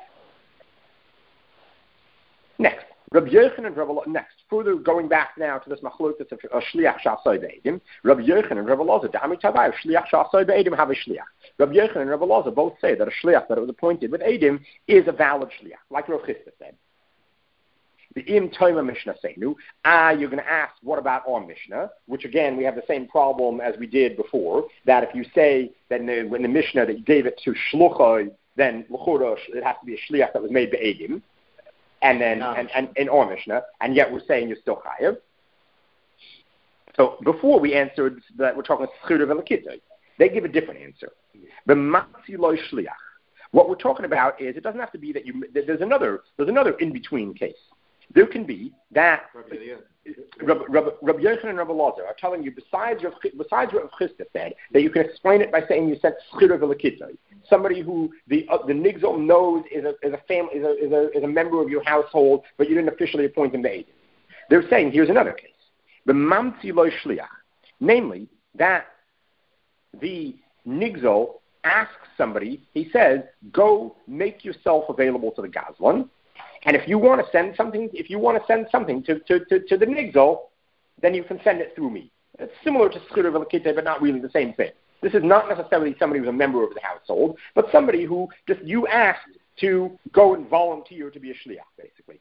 Next, Rabbi Yochanan and Rabbi Elazar. Next, further going back now to this machlokas of uh, shliach shasoi be'edim. Rabbi Yochanan and Rabbi Elazar, da'ami tavai shliach shasoi be'edim have a shliach. Rabbi Yochanan and Rabbi Elazar both say that a shliach that it was appointed with edim is a valid shliach, like Rav Chisda said. The im toima Mishnah seinu. Ah, you're going to ask, what about our Mishnah? Which again, we have the same problem as we did before. That if you say that in the, when the Mishnah that you gave it to shluchai, then l'chora it has to be a shliach that was made be'edim. And then, no. and, and in our Mishnah, and yet we're saying you're still chayav. So before we answered that we're talking schira velakita, they give a different answer. B'matzi lo shliach. What we're talking about is it doesn't have to be that you. There's another. There's another in between case. There can be that Rabbi Yochanan and Rabbi Lazar are telling you besides your, besides what Chisda said that you can explain it by saying you sent schira velakita, somebody who the uh, the nigzol knows is a is a family is a, is a is a member of your household, but you didn't officially appoint him to aid. They're saying here's another case. The mamtzi lo shliach, namely that the nigzol asks somebody, he says, go make yourself available to the Gazlan, and if you want to send something, if you want to send something to, to, to, to the nigzol, then you can send it through me. It's similar to schira velakita, but not really the same thing. This is not necessarily somebody who's a member of the household, but somebody who just you asked to go and volunteer to be a shliach, basically.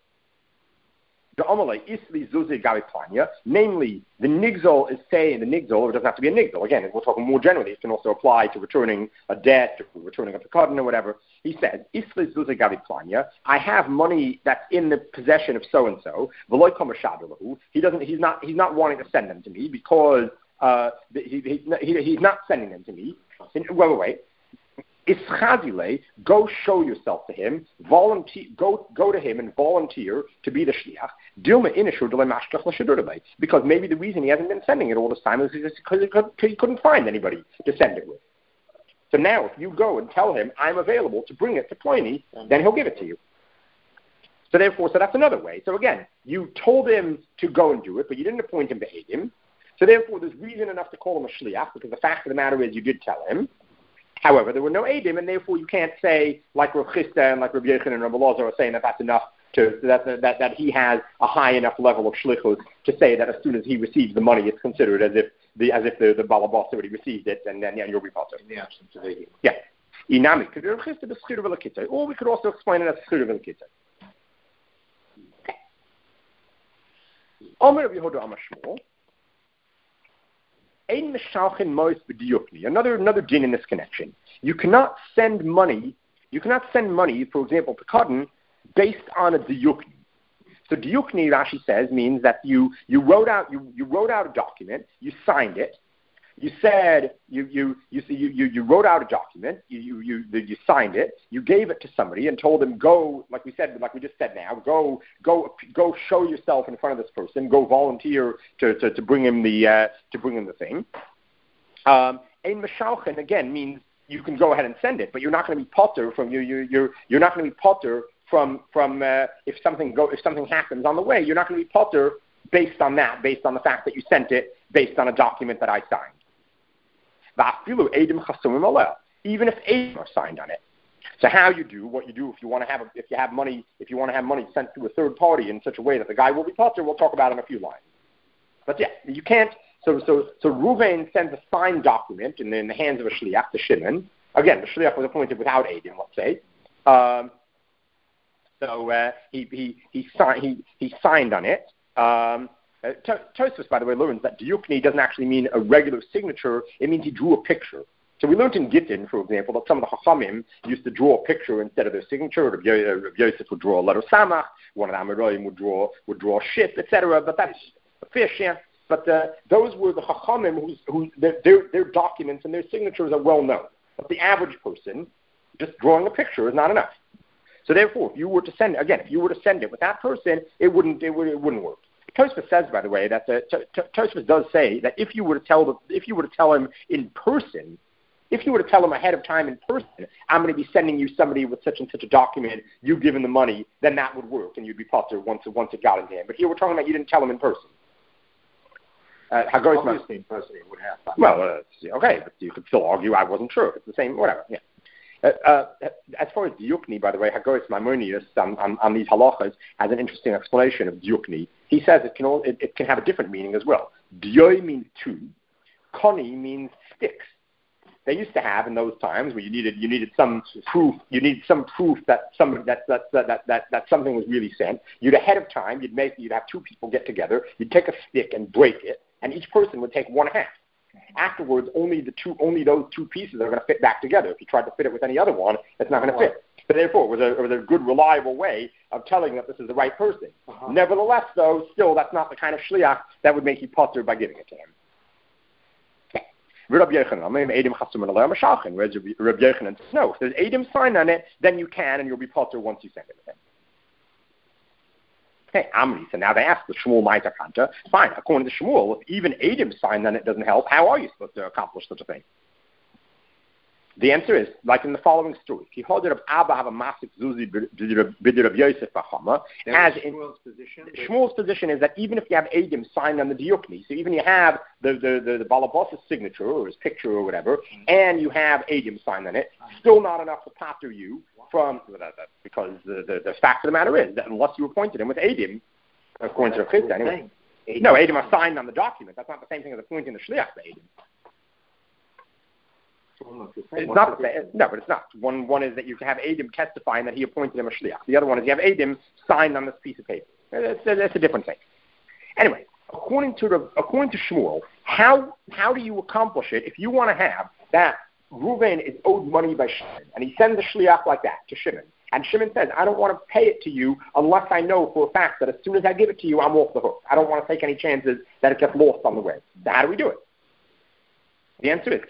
Namely, the nigzol is saying, the nigzol, or it doesn't have to be a nigzol, again, we're talking more generally, it can also apply to returning a debt, or returning a pekadon, or whatever. He said, I have money that's in the possession of so-and-so, he doesn't, he's not, he's not wanting to send them to me because uh, he, he, he, he's not sending them to me. Wait, wait, wait. Ischazile, go show yourself to him, volunteer, go go to him and volunteer to be the shliach. Dilma inishur delay mashkach l'shadurle, because maybe the reason he hasn't been sending it all this time is because he, could, he couldn't find anybody to send it with. So now, if you go and tell him I'm available to bring it to Pliny, then he'll give it to you. So therefore, so that's another way. So again, you told him to go and do it, but you didn't appoint him to aid him. So therefore, there's reason enough to call him a shliach, because the fact of the matter is you did tell him. However, there were no Eidim, and therefore you can't say, like Rav Chisda and like Rabbi Yochanan and Rabbi Lazar are saying that that's enough, to that, that that he has a high enough level of shlichus to say that as soon as he receives the money, it's considered as if the as if the, the balabas already received it, and then yeah, you'll be potter. In the absence of Eidim. Yeah. Inami, because Rav Chisda is schira velakita, or we could also explain it as schira velakita. Omer Rabbi Yehuda Amar Shmuel. Another another din in this connection. You cannot send money. You cannot send money, for example, pekadon, based on a diyukni. So diyukni, Rashi says, means that you you wrote out you, you wrote out a document, you signed it, you said you you you you you wrote out a document, you you you you signed it, you gave it to somebody and told them go, like we said, like we just said now, go go go show yourself in front of this person, go volunteer to to, to bring him the uh, to bring him the thing. Um, Ein Meshalchen again means you can go ahead and send it, but you're not going to be potter from you you you're you're not going to be potter from from uh, if something go if something happens on the way, you're not going to be potter based on that, based on the fact that you sent it, based on a document that I signed. Even if Eidim are signed on it. So how you do what you do if you want to have a, if you have money if you want to have money sent to a third party in such a way that the guy will be potter, we'll talk about it in a few lines. But yeah, you can't. So so so Ruvain sends a signed document in the, in the hands of a shliach to Shimon. Again, the shliach was appointed without Eidim, let's say. Um, so uh, he he he signed he he signed on it. Um, Uh, Tosfos, by the way, learns that diyukni doesn't actually mean a regular signature. It means he drew a picture. So we learned in Gittin, for example, that some of the Chachamim used to draw a picture instead of their signature. Rabbi Yosef would draw a letter samach. One of the Amoraim would draw would draw a ship, et cetera. But that's a fish, yeah. But uh, those were the Chachamim whose who their, their their documents and their signatures are well known. But the average person, just drawing a picture is not enough. So therefore, if you were to send again, if you were to send it with that person, it wouldn't it would it wouldn't work. Tosfos says, by the way, that the, T- T- Tosfos does say that if you were to tell the, if you were to tell him in person, if you were to tell him ahead of time in person, I'm going to be sending you somebody with such and such a document, you give him the money, then that would work, and you'd be potter once once it got into him. But here we're talking about you didn't tell him in person. Uh, Obviously, in person it would have. Well, uh, okay, but you could still argue I wasn't sure. It's the same, whatever. Yeah. Uh, uh, as far as Diyukni, by the way, Hagoras Maimonides on, on, on these halachas has an interesting explanation of Diyukni. He says it can all, it, it can have a different meaning as well. Diyoy means two. Koni means sticks. They used to have in those times where you needed you needed some proof you needed some proof that some that that, that that that that something was really sent. You'd ahead of time you'd make you'd have two people get together. You'd take a stick and break it, and each person would take one half. Afterwards, only the two, only those two pieces are going to fit back together. If you tried to fit it with any other one, it's not going to fit. But therefore, it was, a, it was a good, reliable way of telling that this is the right person. Uh-huh. Nevertheless, though, still, that's not the kind of shliach that would make you potter by giving it to him. Rabbi Yochanan, no, if there's Adam sign on it, then you can, and you'll be potter once you send it to him. Okay, Amri. So now they ask the Shmuel Ma'ita Kanta. Fine, according to Shmuel, if even Adam sign on it doesn't help, how are you supposed to accomplish such a thing? The answer is, like in the following story. He heard of Abba have a massive zuzi b'dir of Yosef b'chama. As in Shmuel's position, Shmuel's position is that even if you have Adam signed on the diukni, so even you have the the the, the Balabos's signature or his picture or whatever, and you have Adam signed on it, still not enough to pater you from because the, the the fact of the matter is that unless you appointed him with Adam, according to the Chizda, anyway. No, Adam are signed on the document. That's not the same thing as appointing the shliach to Adam. It's not the same. No, but it's not. One one is that you have Adam testifying that he appointed him a shliach. The other one is you have Adam signed on this piece of paper. It's, it's a different thing. Anyway, according to the, according to Shmuel, how how do you accomplish it if you want to have that Reuven is owed money by Shimon, and he sends a shliach like that to Shimon, and Shimon says, I don't want to pay it to you unless I know for a fact that as soon as I give it to you, I'm off the hook. I don't want to take any chances that it gets lost on the way. So how do we do it? The answer is,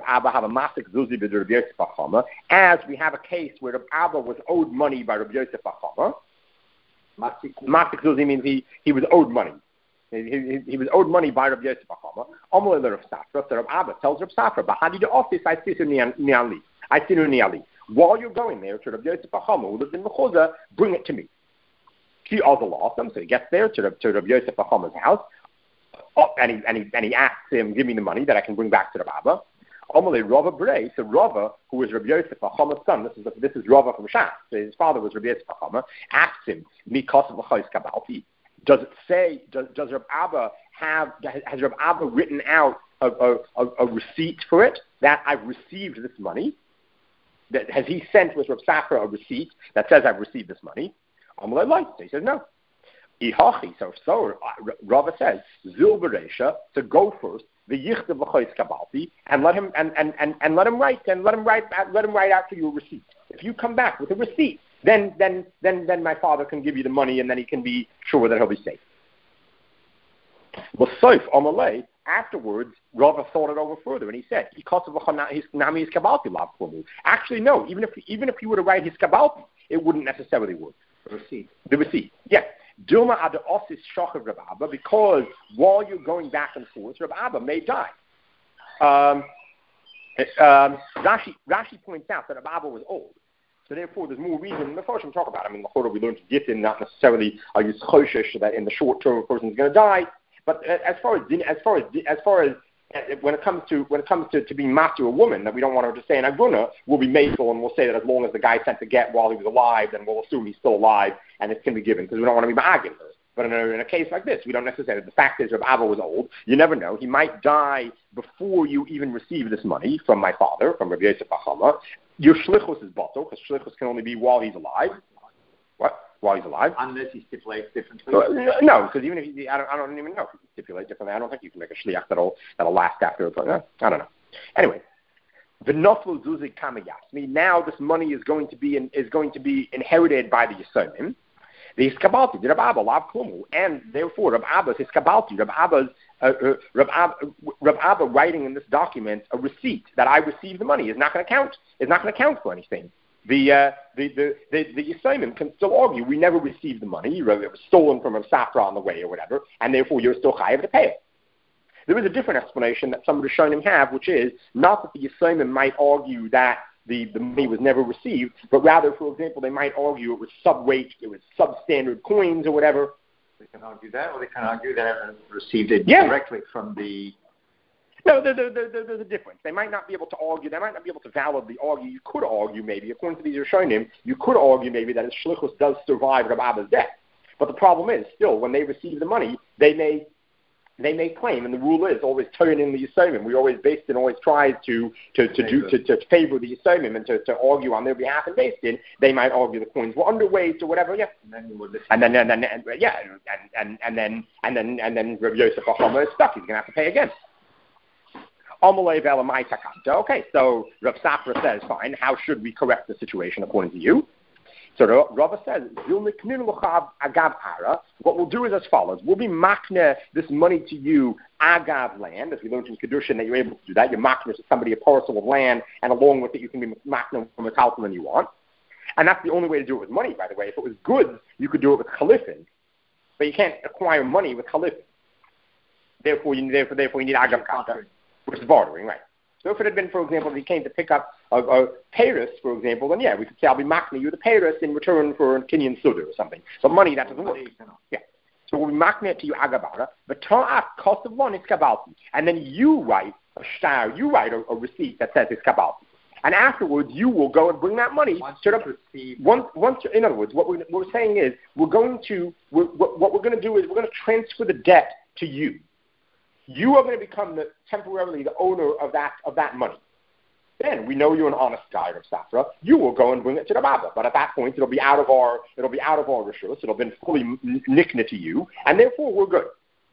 as we have a case where Reb Abba was owed money by Reb Yosef Bachama. Masik Zuzi means he, he was owed money. He, he, he was owed money by Reb Yosef Bachama. Amalei Reb Safra, so Reb Abba tells Reb Safra, Bahadi de office, I see niali. I see niali. While you're going there to Reb Yosef Bachama, who lives in Mechuza, bring it to me. He also lost him, so he gets there to Reb, to Reb Yosef Bachama's house. Oh, and he, and, he, and he asks him, give me the money that I can bring back to the Abba. Amalei Rava Brei, so Rava, who was Rabbi Yosef Bachama's son, this is this is Rava from Shas, so his father was Rabbi Yosef Bachama, asks him, Mikos v'chos kabalti. Does it say, does, does Reb Abba have, has Reb Abba written out a, a, a, a receipt for it, that I've received this money? That, has he sent with Reb Safra a receipt that says I've received this money? Amalei Lai, so he says no. Ihachi, so so Rava says Zil Beresha to go first the Yichta v'chos kabalti and let him and, and, and, and let him write and let him write let him write out for you a receipt. If you come back with a receipt, then then then then my father can give you the money and then he can be sure that he'll be safe. Well, Soif Amalei afterwards Rava thought it over further and he said actually no, even if even if he were to write his kabalti, it wouldn't necessarily work. The receipt. The receipt, yeah. Dilma ad office shochav Reb Abba, because while you're going back and forth, Reb Abba may die. Um, um, Rashi, Rashi points out that Reb Abba was old, so therefore there's more reason. The first we talk about, I mean, the Chorah we learned to get in, not necessarily are you choshesh that in the short term a person's going to die, but as far as as far as as far as when it comes to when it comes to, to being master a woman, that we don't want her to stay in Aguna, we'll be makel and we'll say that as long as the guy sent the get while he was alive, then we'll assume he's still alive and it can be given because we don't want to be ma'agin. But in a, in a case like this, we don't necessarily. The fact is, Reb Abba was old. You never know; he might die before you even receive this money from my father, from Rabbi Yosef Bachama. Your shlichus is bottle because shlichus can only be while he's alive. What? While he's alive? Unless he stipulates differently. No, because even if he, I don't, I don't even know if he stipulates differently. I don't think you can make a shliach that'll that'll last after. Uh, I don't know. Anyway, the noflu zuzi kamayasmi. Now this money is going to be in, is going to be inherited by the Yisomim. The hiskabalti, the Reb Abba lav klumu, and therefore Reb Abba's hiskabalti, Reb Abba's uh, uh, Reb, Abba, Reb Abba writing in this document a receipt that I received the money is not going to count. Is not going to count for anything. The uh, the the the, the Yisomim can still argue we never received the money. It was stolen from a Safra on the way or whatever, and therefore you're still chayav to pay it. There is a different explanation that some of the Rishonim have, which is not that the Yisomim might argue that the, the money was never received, but rather, for example, they might argue it was sub-weight, it was substandard coins or whatever. They can argue that, or they can argue that I received it yeah. directly from the... No, there, there, there, there's a difference. They might not be able to argue, they might not be able to validly argue. You could argue maybe, according to these Rishonim, you could argue maybe that his shlichus does survive Reb Abba's death. But the problem is, still, when they receive the money, they may... They may claim, and the rule is always turn in the Yisomim. We always, Beis Din always tries to to, to do to, to favor the Yisomim and to, to argue on their behalf in Beis Din. They might argue the coins were underweight or whatever, yeah. And then you would listen. And then and then and, yeah, and, and and then and then and then Rabbi Yosef Bachama is stuck. He's going to have to pay again. Okay, so Rav Safra says, fine, how should we correct the situation according to you? So Rava says, what we'll do is as follows. We'll be makne this money to you, agav land, as we learned in Kedushin that you're able to do that. You're makne to somebody a parcel of land, and along with it you can be makne from a talcum you want. And that's the only way to do it with money, by the way. If it was goods, you could do it with chalifin, but you can't acquire money with chalifin. Therefore, you, therefore, therefore you need agav kata, which is bartering, right? So if it had been, for example, if he came to pick up a, a Paris, for example, then yeah, we could say, I'll be makne you the Paris in return for a Kenyan Suda or something. But money, that doesn't work. Yeah. So we'll be makne it to you agabara, but ta'at cost of one is kabalti. And then you write a star, you write a, a receipt that says it's kabalti. And afterwards, you will go and bring that money once to the receive. Once, once, in other words, what we're, what we're saying is, we're going to, we're, what, what we're going to do is we're going to transfer the debt to you. You are going to become the, temporarily the owner of that of that money. Then we know you're an honest guy, Rav Safra. You will go and bring it to the Baba, but at that point it'll be out of our it'll be out of our rishus. It'll have been fully nikna to you, and therefore we're good.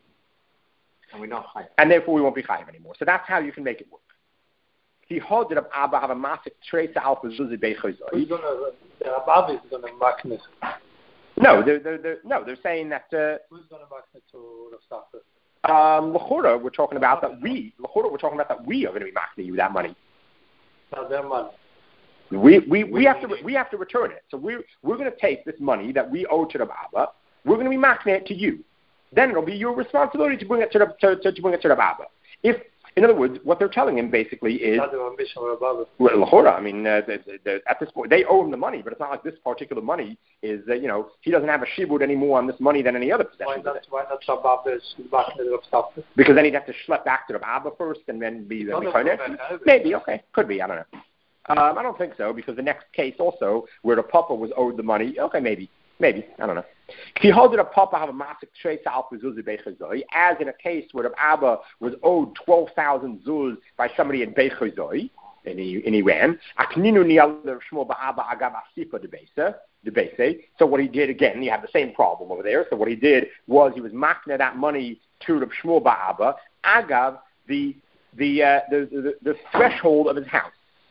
And we're not chayiv. And therefore we won't be chayiv anymore. So that's how you can make it work. He holds of Abba have a massive trace alpha zuzi beichozoi. Who's gonna? The Abba is gonna makne. No, they're, they're, they're no, they're saying that. Uh, Who's gonna makne to Rav Safra? Um, L'chora, we're talking about that we, L'chora, we're talking about that we are going to be makne you that money. Not their money. We, we, we have to, we have to return it. So we're, we're going to take this money that we owe to the Baba. We're going to be makne it to you. Then it'll be your responsibility to bring it to the, to, to, to bring it to the Baba. If, in other words, what they're telling him basically is, Not the ambition of Baba. well, L'chora, I mean, uh, the, the, the, at this point, they owe him the money, but it's not like this particular money is, uh, you know, he doesn't have a shibud anymore on this money than any other possession. Why not? Why not Baba is makne Rav Safra? Because then he'd have to schlep back to the Baba first and then be the Mechoneh. Maybe, okay, could be, I don't know. Um, I don't think so, because the next case also, where the Papa was owed the money, okay, maybe, maybe, I don't know. If he holds it a Papa have a massive trace as in a case where the Abba was owed twelve thousand zuz by somebody in Bechozoi, in, in Iran, so what he did, again, you have the same problem over there, so what he did was he was makne that money to the Shmuel Ba'aba, agav, the, the, uh, the, the, the threshold of his house.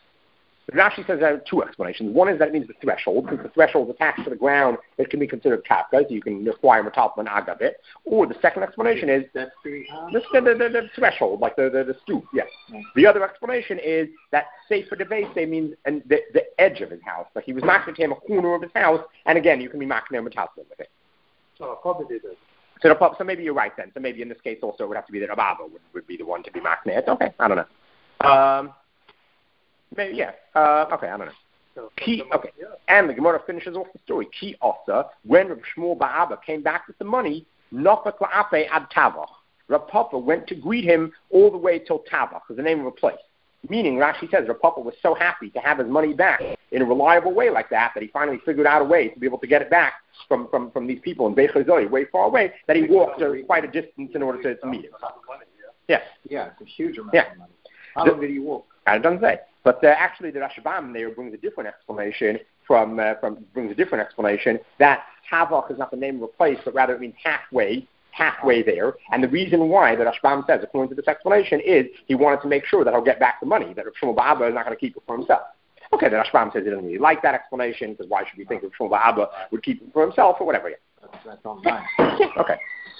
Rashi says there are two explanations. One is that it means the threshold. Since the threshold is attached to the ground, it can be considered kapka, so you can acquire metalpman and agabit. Or the second explanation is that's the, the, the, the, the threshold, like the, the, the stoop, yes. Yeah. The other explanation is that sefer de base means and the, the edge of his house. Like he was makne to him a corner of his house, and again, you can be makne metalpman with it. So probably did it. So, the, so maybe you're right then. So maybe in this case also it would have to be that Ababa would, would be the one to be makne. Okay, I don't know. Um, Maybe, yeah. Uh, okay, I don't know. So, Ki, okay. Yeah. And the Gemara finishes off the story. Ki Osa, when Rav Shmuel Ba'aba came back with the money, Nofak La'ape ad Tavach. Rav Papa went to greet him all the way till Tavach, is the name of a place. Meaning, Rashi says, Rav Papa was so happy to have his money back in a reliable way like that, that he finally figured out a way to be able to get it back from, from, from these people in Bechozoi, way far away, that he walked uh, quite a distance in order to, to meet him. Yes. Yeah, it's a huge amount yeah. of money. How long did he walk? I don't say. But uh, actually, the Rashbam there brings a different explanation from uh, from brings a different explanation that Tavach is not the name of a place, but rather it means halfway, halfway there. And the reason why the Rashbam says, according to this explanation, is he wanted to make sure that he'll get back the money, that Rav Shmuel Ba'aba is not going to keep it for himself. Okay, the Rashbam says he doesn't really like that explanation, because why should we think Rav Shmuel Ba'aba would keep it for himself or whatever? Yeah. That's, that's not mine. Okay.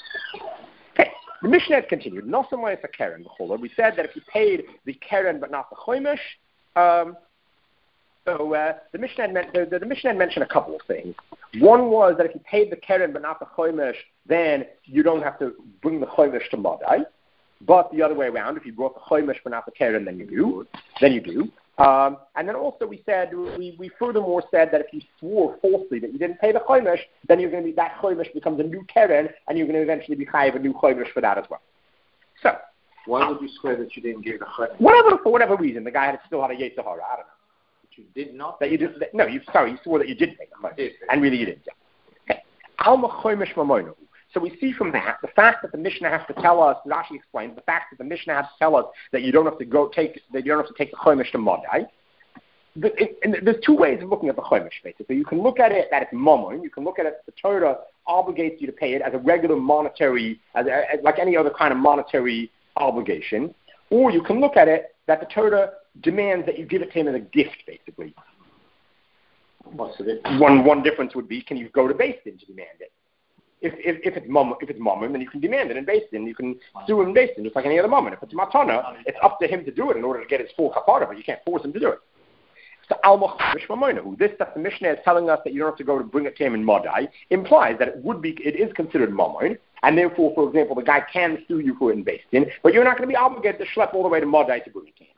Okay. The Mishnah continued. Nosamay is a Karen. We said that if you paid the Karen but not the Chomish, um, so uh, the Mishnah had meant, the, the, the Mishnah had mentioned a couple of things. One was that if you paid the Karen but not the Chomish, then you don't have to bring the Chomish to Madai. But the other way around, if you brought the Chomish but not the Karen, then you do. Then you do. Um, and then also we said, we, we furthermore said that if you swore falsely that you didn't pay the Chomish, then you're going to be, that Chomish becomes a new Keren, and you're going to eventually be chayiv a new Chomish for that as well. So. Why would you swear that you didn't give the Chomish? Whatever, for whatever reason, the guy had still had a Yetzer Hara, I don't know. But you did not? That you did, that, no, you, sorry, you swore that you didn't pay the Chomish. And really you didn't, yeah. Okay. Alma Chomish Mamoinu. So we see from that, the fact that the Mishnah has to tell us, Rashi explains, the fact that the Mishnah has to tell us that you don't have to go take, that you don't have to take the Chomish to Madai. The, it, and there's two ways of looking at the Chomish, basically. You can look at it that it's Mammon. You can look at it that the Torah obligates you to pay it as a regular monetary, as, as like any other kind of monetary obligation. Or you can look at it that the Torah demands that you give it to him as a gift, basically. What's the difference? One one difference would be, can you go to Beis Din to demand it? If if, if it's mom, if it's mom, then you can demand it in Beis Din. You can sue him in Beis Din, just like any other moment. If it's matana, it's up to him to do it in order to get his full kapara, but you can't force him to do it. So Alma Chomesh, this that the Mishnah is telling us that you don't have to go to bring it to him in Madai, implies that it would be, it is considered Mammon, and therefore, for example, the guy can sue you for it in Beis Din, but you're not going to be obligated to schlep all the way to Madai to bring it to him.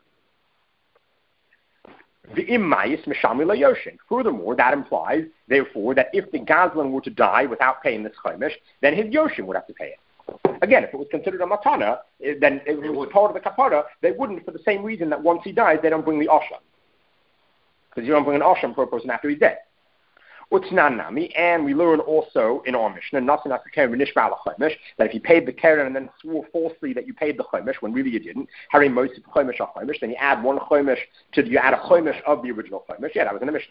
The immayis mishami layoshin. Furthermore, that implies, therefore, that if the Gazlan were to die without paying this chomesh, then his yoshin would have to pay it. Again, if it was considered a matana, then if it was part of the kapara, they wouldn't, for the same reason that once he dies, they don't bring the osham. Because you don't bring an osham for a person after he's dead. Utsnanami, and we learn also in our Mishnah, that if you paid the keren and then swore falsely that you paid the chomesh when really you didn't, Harry Mosif chomesh or chomesh, then you add one chomesh to you add a chomesh of the original chomesh. Yeah, that was in the Mishnah.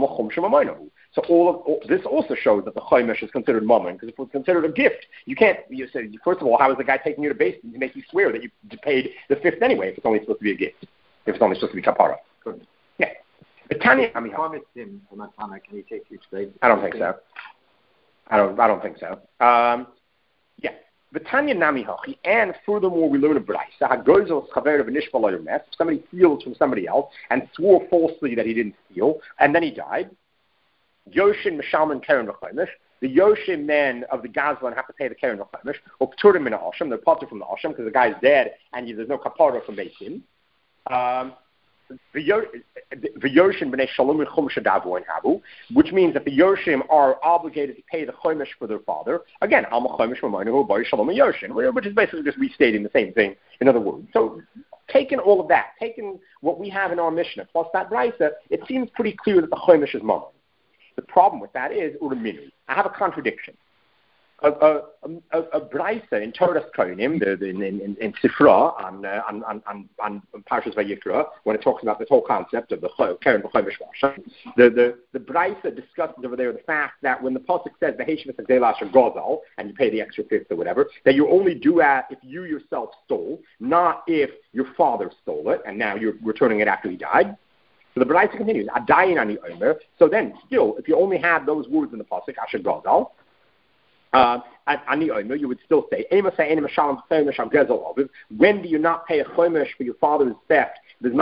So all of all, this also shows that the chomesh is considered mammon, because if it was considered a gift, you can't. You say, first of all, how is the guy taking you to Beis Din to make you swear that you paid the fifth anyway if it's only supposed to be a gift, if it's only supposed to be kapara? Good. Yeah. But Tanya, I mean, promised him a matana, can he take you to Beis Din? I don't think so. I don't. I don't think so. Um, yeah. But Tanya Nami Hachi, and furthermore, we learn a brayso. Hagozel chaver v'nishbal mes. Somebody steals from somebody else and swore falsely that he didn't steal, and then he died. Yoshin Mishalman Keren v'chomesh. The Yoshin men of the Gazlan have to pay the Keren v'chomesh, or Pturim in the Osham. They're potter from the Osham because the guy's dead and there's no kapara from Beis Din. Um, The Yoshim b'nei Shalom and Chumash Adavu and Habu, which means that the Yoshim are obligated to pay the Chumash for their father. Again, Alma Chumash Mamoinu Bar Shalom and Yoshim, which is basically just restating the same thing in other words. So, taking all of that, taking what we have in our Mishnah plus that brayso, it seems pretty clear that the Chumash is Mammon. The problem with that is Urminu. I have a contradiction. A, a, a, a brayso in Torah's Kohanim, in, in, in Sifra, on, uh, on, on, on, on Parshas Vayikra, when it talks about the whole concept of the Keren v'chomesh v'asham, the, the, the brayso discusses over there the fact that when the pasuk says, V'heshivas ha'gdeilah asher gazal, and you pay the extra fifth or whatever, that you only do that if you yourself stole, not if your father stole it, and now you're returning it after he died. So the brayso continues, Adayin ani omer, so then still, if you only have those words in the pasuk, asher gazal, Uh, and you would still say, when do you not pay a chomesh for your father's theft?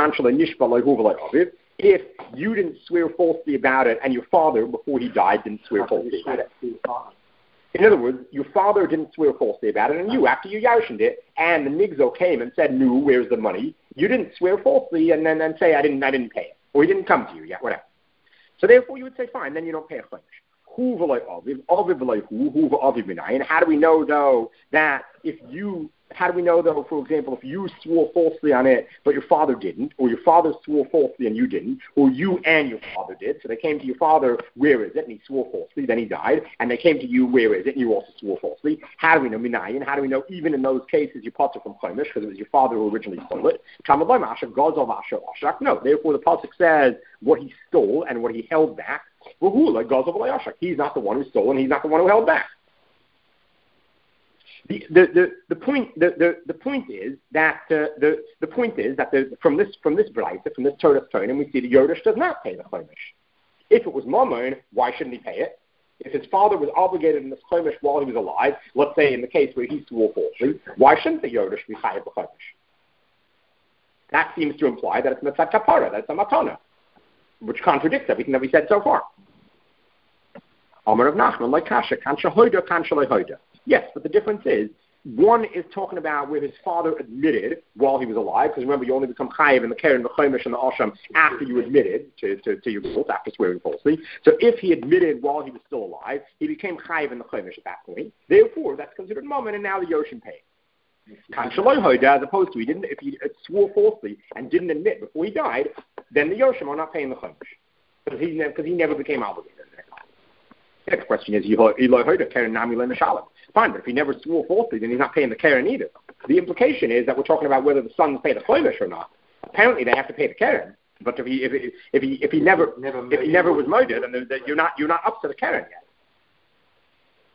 If you didn't swear falsely about it, and your father, before he died, didn't swear falsely about it. In other words, your father didn't swear falsely about it, and you, after you yarshened it, and the nigzo came and said, "No, where's the money?" You didn't swear falsely, and then and say, "I didn't, I didn't pay it," or he didn't come to you, yeah, whatever. So therefore, you would say, "Fine, then you don't pay a chomesh." And how do we know, though, that if you, how do we know, though, for example, if you swore falsely on it, but your father didn't, or your father swore falsely and you didn't, or you and your father did, so they came to your father, where is it, and he swore falsely, then he died, and they came to you, where is it, and you also swore falsely. How do we know, Minayin? How do we know, even in those cases, you potter from chomesh, because it was your father who originally stole it? No, therefore the pasuk says what he stole and what he held back. He's not the one who stole and he's not the one who held back. The the, the, the point the, the, the point is that uh, the the point is that the, from this from this brayso, from this Torah's tone, and we see the Yodesh does not pay the chomesh. If it was mammon, why shouldn't he pay it? If his father was obligated in this chomesh while he was alive, let's say in the case where he swore falsely, why shouldn't the Yodesh be chayav the chomesh? That seems to imply that it's mitzvah kapara, that it's a matana, which contradicts everything that we said so far. Amar of Nachman, like kasha, kansha hoida, kansha hoida. Yes, but the difference is, one is talking about where his father admitted while he was alive, because remember, you only become chayiv in the keren, the chomesh, and the osham after you admitted to, to, to your guilt, after swearing falsely. So if he admitted while he was still alive, he became chayiv in the chomesh at that point. Therefore, that's considered mammon, and now the Yoshim paid. Kansha hoida, as opposed to he didn't, if he swore falsely and didn't admit before he died, then the Yoshim are not paying the chomesh, because he, because he never became obligated. The next question is, fine, but if he never swore falsely, then he's not paying the keren either. The implication is that we're talking about whether the sons pay the chomesh or not. Apparently, they have to pay the keren, but if he if he if he, if he never, never if he never was murdered, then you're not you're not up to the keren yet.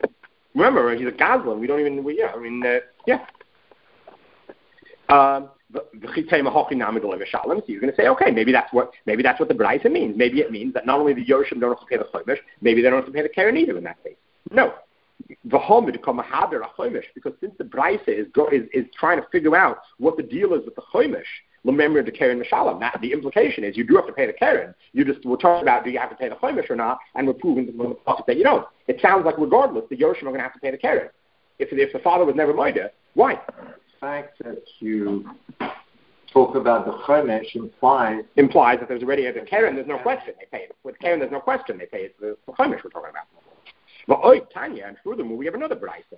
Remember, he's a Gazlan. We don't even we, yeah. I mean, uh, yeah. Um, So you're going to say, okay, maybe that's what maybe that's what the Braisa means. Maybe it means that not only the Yoshim don't have to pay the Chomish, maybe they don't have to pay the Karen either in that case. No. Because since the Braisa is, is, is trying to figure out what the deal is with the Chomish, remember the Karen Mishalom. That the implication is you do have to pay the Karen. You just we're talking about do you have to pay the Chomish or not, and we're proving that you don't. It sounds like regardless, the Yoshim are going to have to pay the Karen. If if the father was never Moida, why? The fact that you talk about the Chomish implies implies that there's already a Karen. There's no question they pay it. With Karen, there's no question they pay it. The, the Chomish we're talking about. But oh, Tanya, and furthermore, we have another Braisa.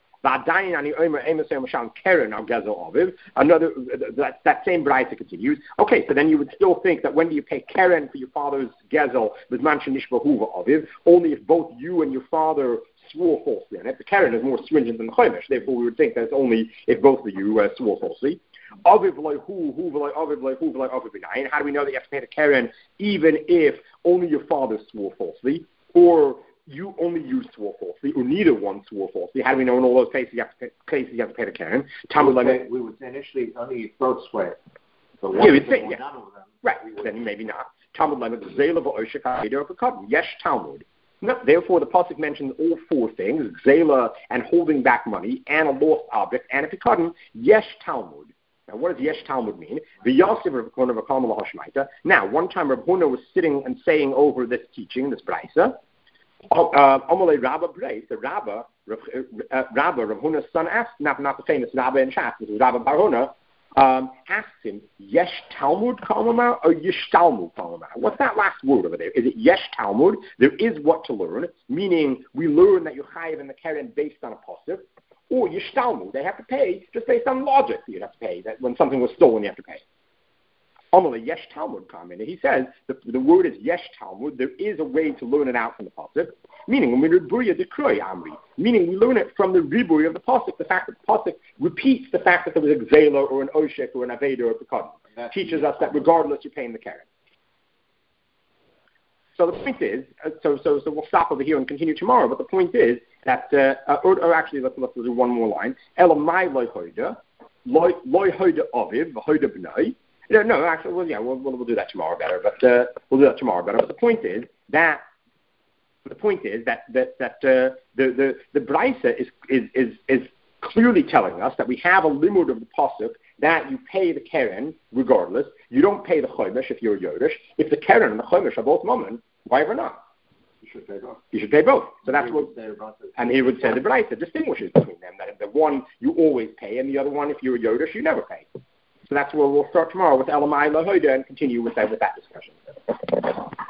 Another that, that same Braisa continues. Okay, so then you would still think that when do you pay Karen for your father's Gezel with Manshin Nishbahuva Aviv? Only if both you and your father swore falsely on it. The Karen is more stringent than the Chomish. Therefore, we would think that it's only if both of you uh, swore falsely. How do we know that you have to pay the Karen even if only your father swore falsely, or you only you swore falsely, or neither one swore falsely? How do we know in all those cases you have to pay, cases you have to pay the Karen? We would, say, we would say initially only both swear. But yeah, we'd say, yeah. None of them. Right, then maybe not. Talmud Lemon, Yes, Talmud. No, therefore, the pasuk mentions all four things: Zela and holding back money, and a lost object, and a pikadon. Yesh Talmud. Now, what does Yesh Talmud mean? Now, one time Rav Huna was sitting and saying over this teaching, this Braisa. Amalei Rabba Braisa, the Rabba, Rabba, Rav Huna's son asked, not, not the famous Rabba in Shas, this is Rabba Bar Huna, um, asked him, Yesh Talmud Kalmamar or Yesh Talmud Kalmamar? What's that last word over there? Is it Yesh Talmud? There is what to learn, meaning we learn that you chayiv in the Karen based on a pasuk, or Yesh Talmud, they have to pay just based on logic. You have to pay that when something was stolen, you have to pay. Amalei Yesh Talmud comment. He says the, the word is Yesh Talmud. There is a way to learn it out from the pasuk. Meaning, when we read Burya Dekroy Amri, meaning we learn it from the Riburi of the pasuk. The fact that the pasuk repeats the fact that there was a Gzela or an Oshek or an Aveda or a Pekadon. Teaches us that regardless, you're paying the Karen. So the point is, uh, so so so we'll stop over here and continue tomorrow. But the point is that, uh, uh, or, or actually, let's let's do one more line. Elamai loy hoida, loy loy hoida aviv, hoida b'nai. No, no, actually, well, yeah, we'll, we'll we'll do that tomorrow better. But uh, we'll do that tomorrow better. But the point is that the point is that that that uh, the the the Braisa is is is is clearly telling us that we have a limud of the pasuk that you pay the Karen regardless. You don't pay the Chomish if you're Yodesh. If the Karen and the Chomish are both Mammon, why ever not? You should pay both. You should pay both. So that's he what, and he would say the Braisa distinguishes between them. That the one you always pay, and the other one, if you're Yodesh, you never pay. So that's where we'll start tomorrow with Elamai Lahoida and continue with that with that discussion.